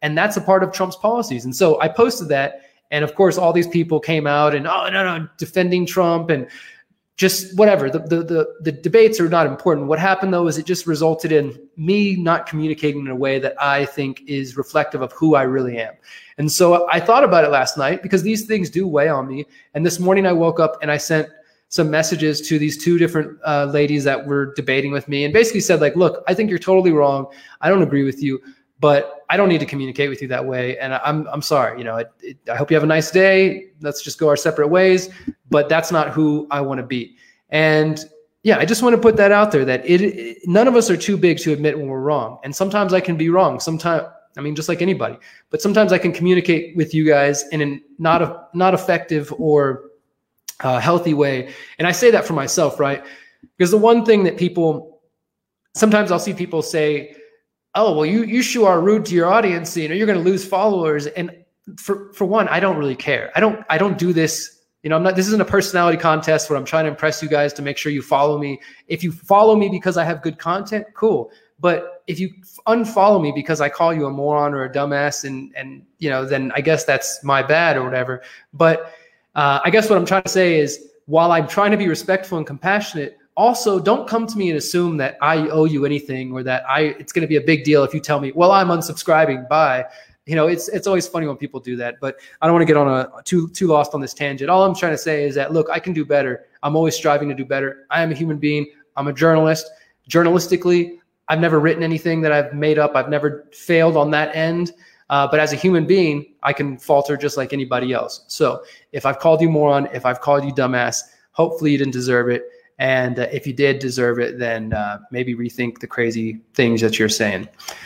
And that's a part of Trump's policies. And so I posted that. And of course, all these people came out and, oh, no, no, defending Trump and just whatever. The, the, the, the debates are not important. What happened, though, is it just resulted in me not communicating in a way that I think is reflective of who I really am. And so I thought about it last night because these things do weigh on me. And this morning I woke up and I sent some messages to these two different uh, ladies that were debating with me and basically said, like, look, I think you're totally wrong. I don't agree with you, but I don't need to communicate with you that way. And I'm, I'm sorry, you know, it, it, I hope you have a nice day. Let's just go our separate ways, but that's not who I want to be. And yeah, I just want to put that out there that it, it, none of us are too big to admit when we're wrong. And sometimes I can be wrong. Sometimes, I mean, just like anybody, but sometimes I can communicate with you guys in a not a not effective or uh, healthy way. And I say that for myself, right? Because the one thing that people, sometimes I'll see people say, oh, well, you, you sure are rude to your audience, you know, you're going to lose followers. And for, for one, I don't really care. I don't, I don't do this. You know, I'm not, this isn't a personality contest where I'm trying to impress you guys to make sure you follow me. If you follow me because I have good content, cool. But if you unfollow me because I call you a moron or a dumbass and, and, you know, then I guess that's my bad or whatever. But uh, I guess what I'm trying to say is while I'm trying to be respectful and compassionate, also don't come to me and assume that I owe you anything or that I, it's going to be a big deal if you tell me, well, I'm unsubscribing, bye. You know, it's, it's always funny when people do that, but I don't want to get on a too, too lost on this tangent. All I'm trying to say is that, look, I can do better. I'm always striving to do better. I am a human being. I'm a journalist. Journalistically, I've never written anything that I've made up. I've never failed on that end. Uh, but as a human being, I can falter just like anybody else. So if I've called you moron, if I've called you dumbass, hopefully you didn't deserve it. And uh, if you did deserve it, then uh, maybe rethink the crazy things that you're saying.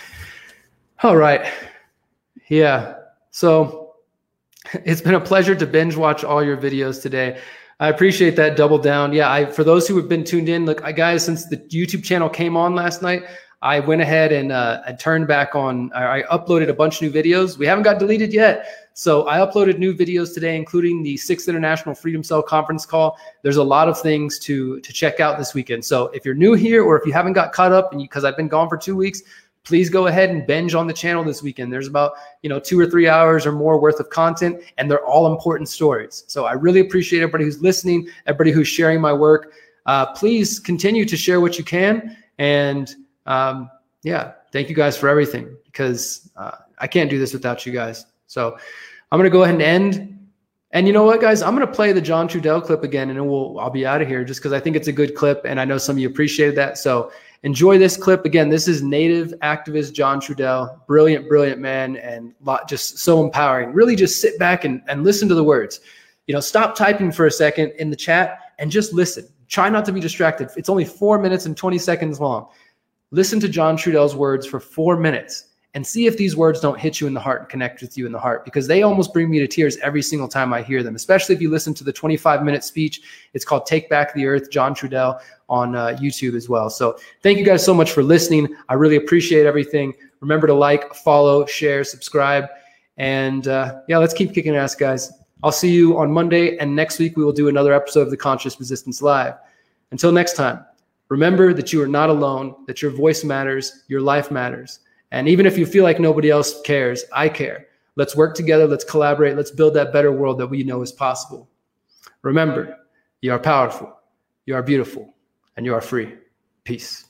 All right. Yeah. So it's been a pleasure to binge watch all your videos today. I appreciate that double down. Yeah. I, for those who have been tuned in, look, I, guys, since the YouTube channel came on last night, I went ahead and uh, I turned back on, I uploaded a bunch of new videos. We haven't got deleted yet. So I uploaded new videos today, including the sixth International Freedom Cell conference call. There's a lot of things to, to check out this weekend. So if you're new here or if you haven't got caught up and because I've been gone for two weeks, please go ahead and binge on the channel this weekend. There's about, you know, two or three hours or more worth of content, and they're all important stories. So I really appreciate everybody who's listening, everybody who's sharing my work. Uh, please continue to share what you can. And um, yeah, thank you guys for everything, because uh, I can't do this without you guys. So I'm going to go ahead and end. And you know what, guys? I'm going to play the John Trudell clip again, and then we'll, I'll be out of here just because I think it's a good clip, and I know some of you appreciated that. So enjoy this clip. Again, this is Native activist John Trudell. Brilliant, brilliant man, and lot, just so empowering. Really just sit back and, and listen to the words. You know, stop typing for a second in the chat and just listen. Try not to be distracted. It's only four minutes and twenty seconds long. Listen to John Trudell's words for four minutes and see if these words don't hit you in the heart and connect with you in the heart, because they almost bring me to tears every single time I hear them, especially if you listen to the twenty-five minute speech. It's called Take Back the Earth, John Trudell, on uh, YouTube as well. So thank you guys so much for listening. I really appreciate everything. Remember to like, follow, share, subscribe. And uh, yeah, let's keep kicking ass, guys. I'll see you on Monday, and next week we will do another episode of the Conscious Resistance Live. Until next time, remember that you are not alone, that your voice matters, your life matters. And even if you feel like nobody else cares, I care. Let's work together. Let's collaborate. Let's build that better world that we know is possible. Remember, you are powerful, you are beautiful, and you are free. Peace.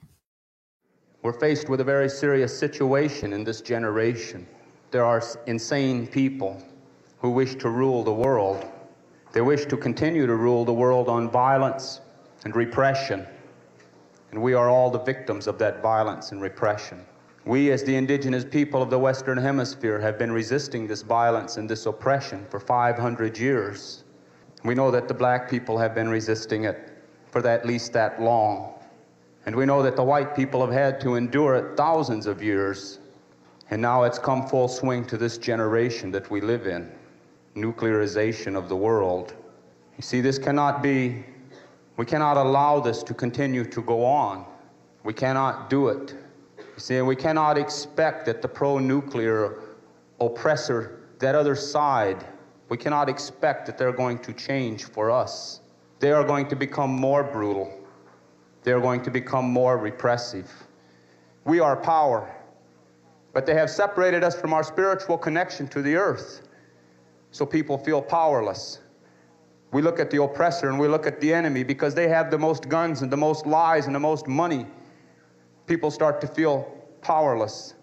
We're faced with a very serious situation in this generation. There are insane people who wish to rule the world. They wish to continue to rule the world on violence and repression. And we are all the victims of that violence and repression. We, as the indigenous people of the Western Hemisphere, have been resisting this violence and this oppression for five hundred years. We know that the black people have been resisting it for at least that long. And we know that the white people have had to endure it thousands of years. And now it's come full swing to this generation that we live in. Nuclearization of the world. You see, this cannot be, we cannot allow this to continue to go on. We cannot do it. You see, we cannot expect that the pro-nuclear oppressor, that other side, we cannot expect that they're going to change for us. They are going to become more brutal. They are going to become more repressive. We are power. But they have separated us from our spiritual connection to the earth. So people feel powerless. We look at the oppressor and we look at the enemy because they have the most guns and the most lies and the most money. People start to feel powerless.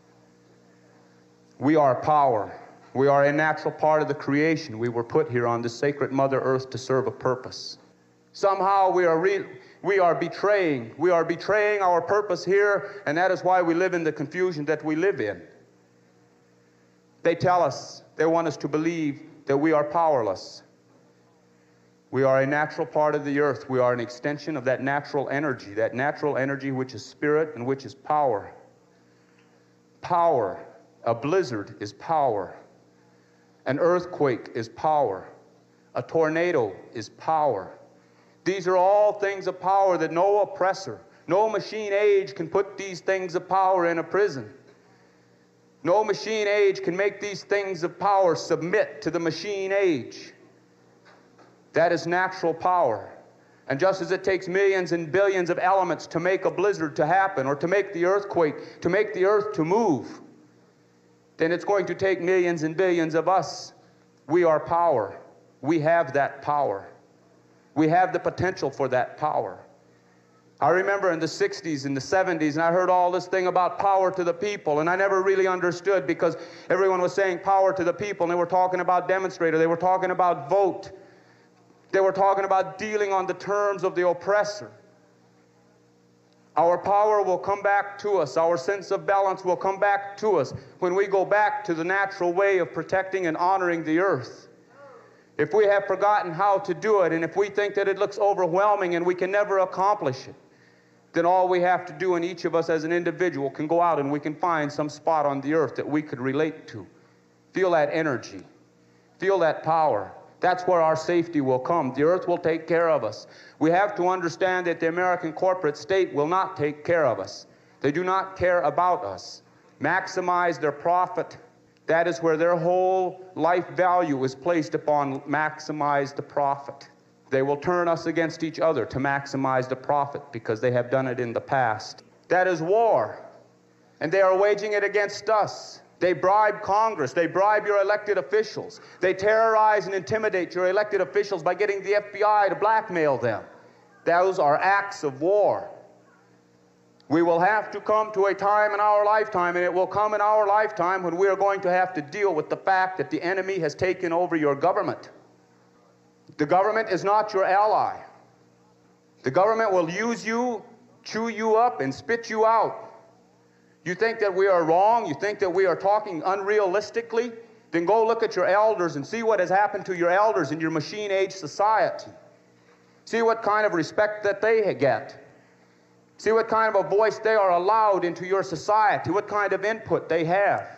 We are power. We are a natural part of the creation. We were put here on this sacred Mother Earth to serve a purpose. Somehow we are, re we are betraying. We are betraying our purpose here, and that is why we live in the confusion that we live in. They tell us, they want us to believe that we are powerless. We are a natural part of the earth. We are an extension of that natural energy, that natural energy which is spirit and which is power. Power. A blizzard is power. An earthquake is power. A tornado is power. These are all things of power that no oppressor, no machine age can put these things of power in a prison. No machine age can make these things of power submit to the machine age. That is natural power. And just as it takes millions and billions of elements to make a blizzard to happen, or to make the earthquake, to make the earth to move, then it's going to take millions and billions of us. We are power. We have that power. We have the potential for that power. I remember in the sixties and the seventies, and I heard all this thing about power to the people, and I never really understood because everyone was saying power to the people, and they were talking about demonstrator, they were talking about vote. They were talking about dealing on the terms of the oppressor. Our power will come back to us. Our sense of balance will come back to us when we go back to the natural way of protecting and honoring the earth. If we have forgotten how to do it, and if we think that it looks overwhelming and we can never accomplish it, then all we have to do, and each of us as an individual can go out and we can find some spot on the earth that we could relate to. Feel that energy. Feel that power. That's where our safety will come. The earth will take care of us. We have to understand that the American corporate state will not take care of us. They do not care about us. Maximize their profit. That is where their whole life value is placed upon maximize the profit. They will turn us against each other to maximize the profit because they have done it in the past. That is war. And they are waging it against us. They bribe Congress. They bribe your elected officials. They terrorize and intimidate your elected officials by getting the F B I to blackmail them. Those are acts of war. We will have to come to a time in our lifetime, and it will come in our lifetime when we are going to have to deal with the fact that the enemy has taken over your government. The government is not your ally. The government will use you, chew you up, and spit you out. You think that we are wrong? You think that we are talking unrealistically? Then go look at your elders and see what has happened to your elders in your machine-age society. See what kind of respect that they get. See what kind of a voice they are allowed into your society, what kind of input they have.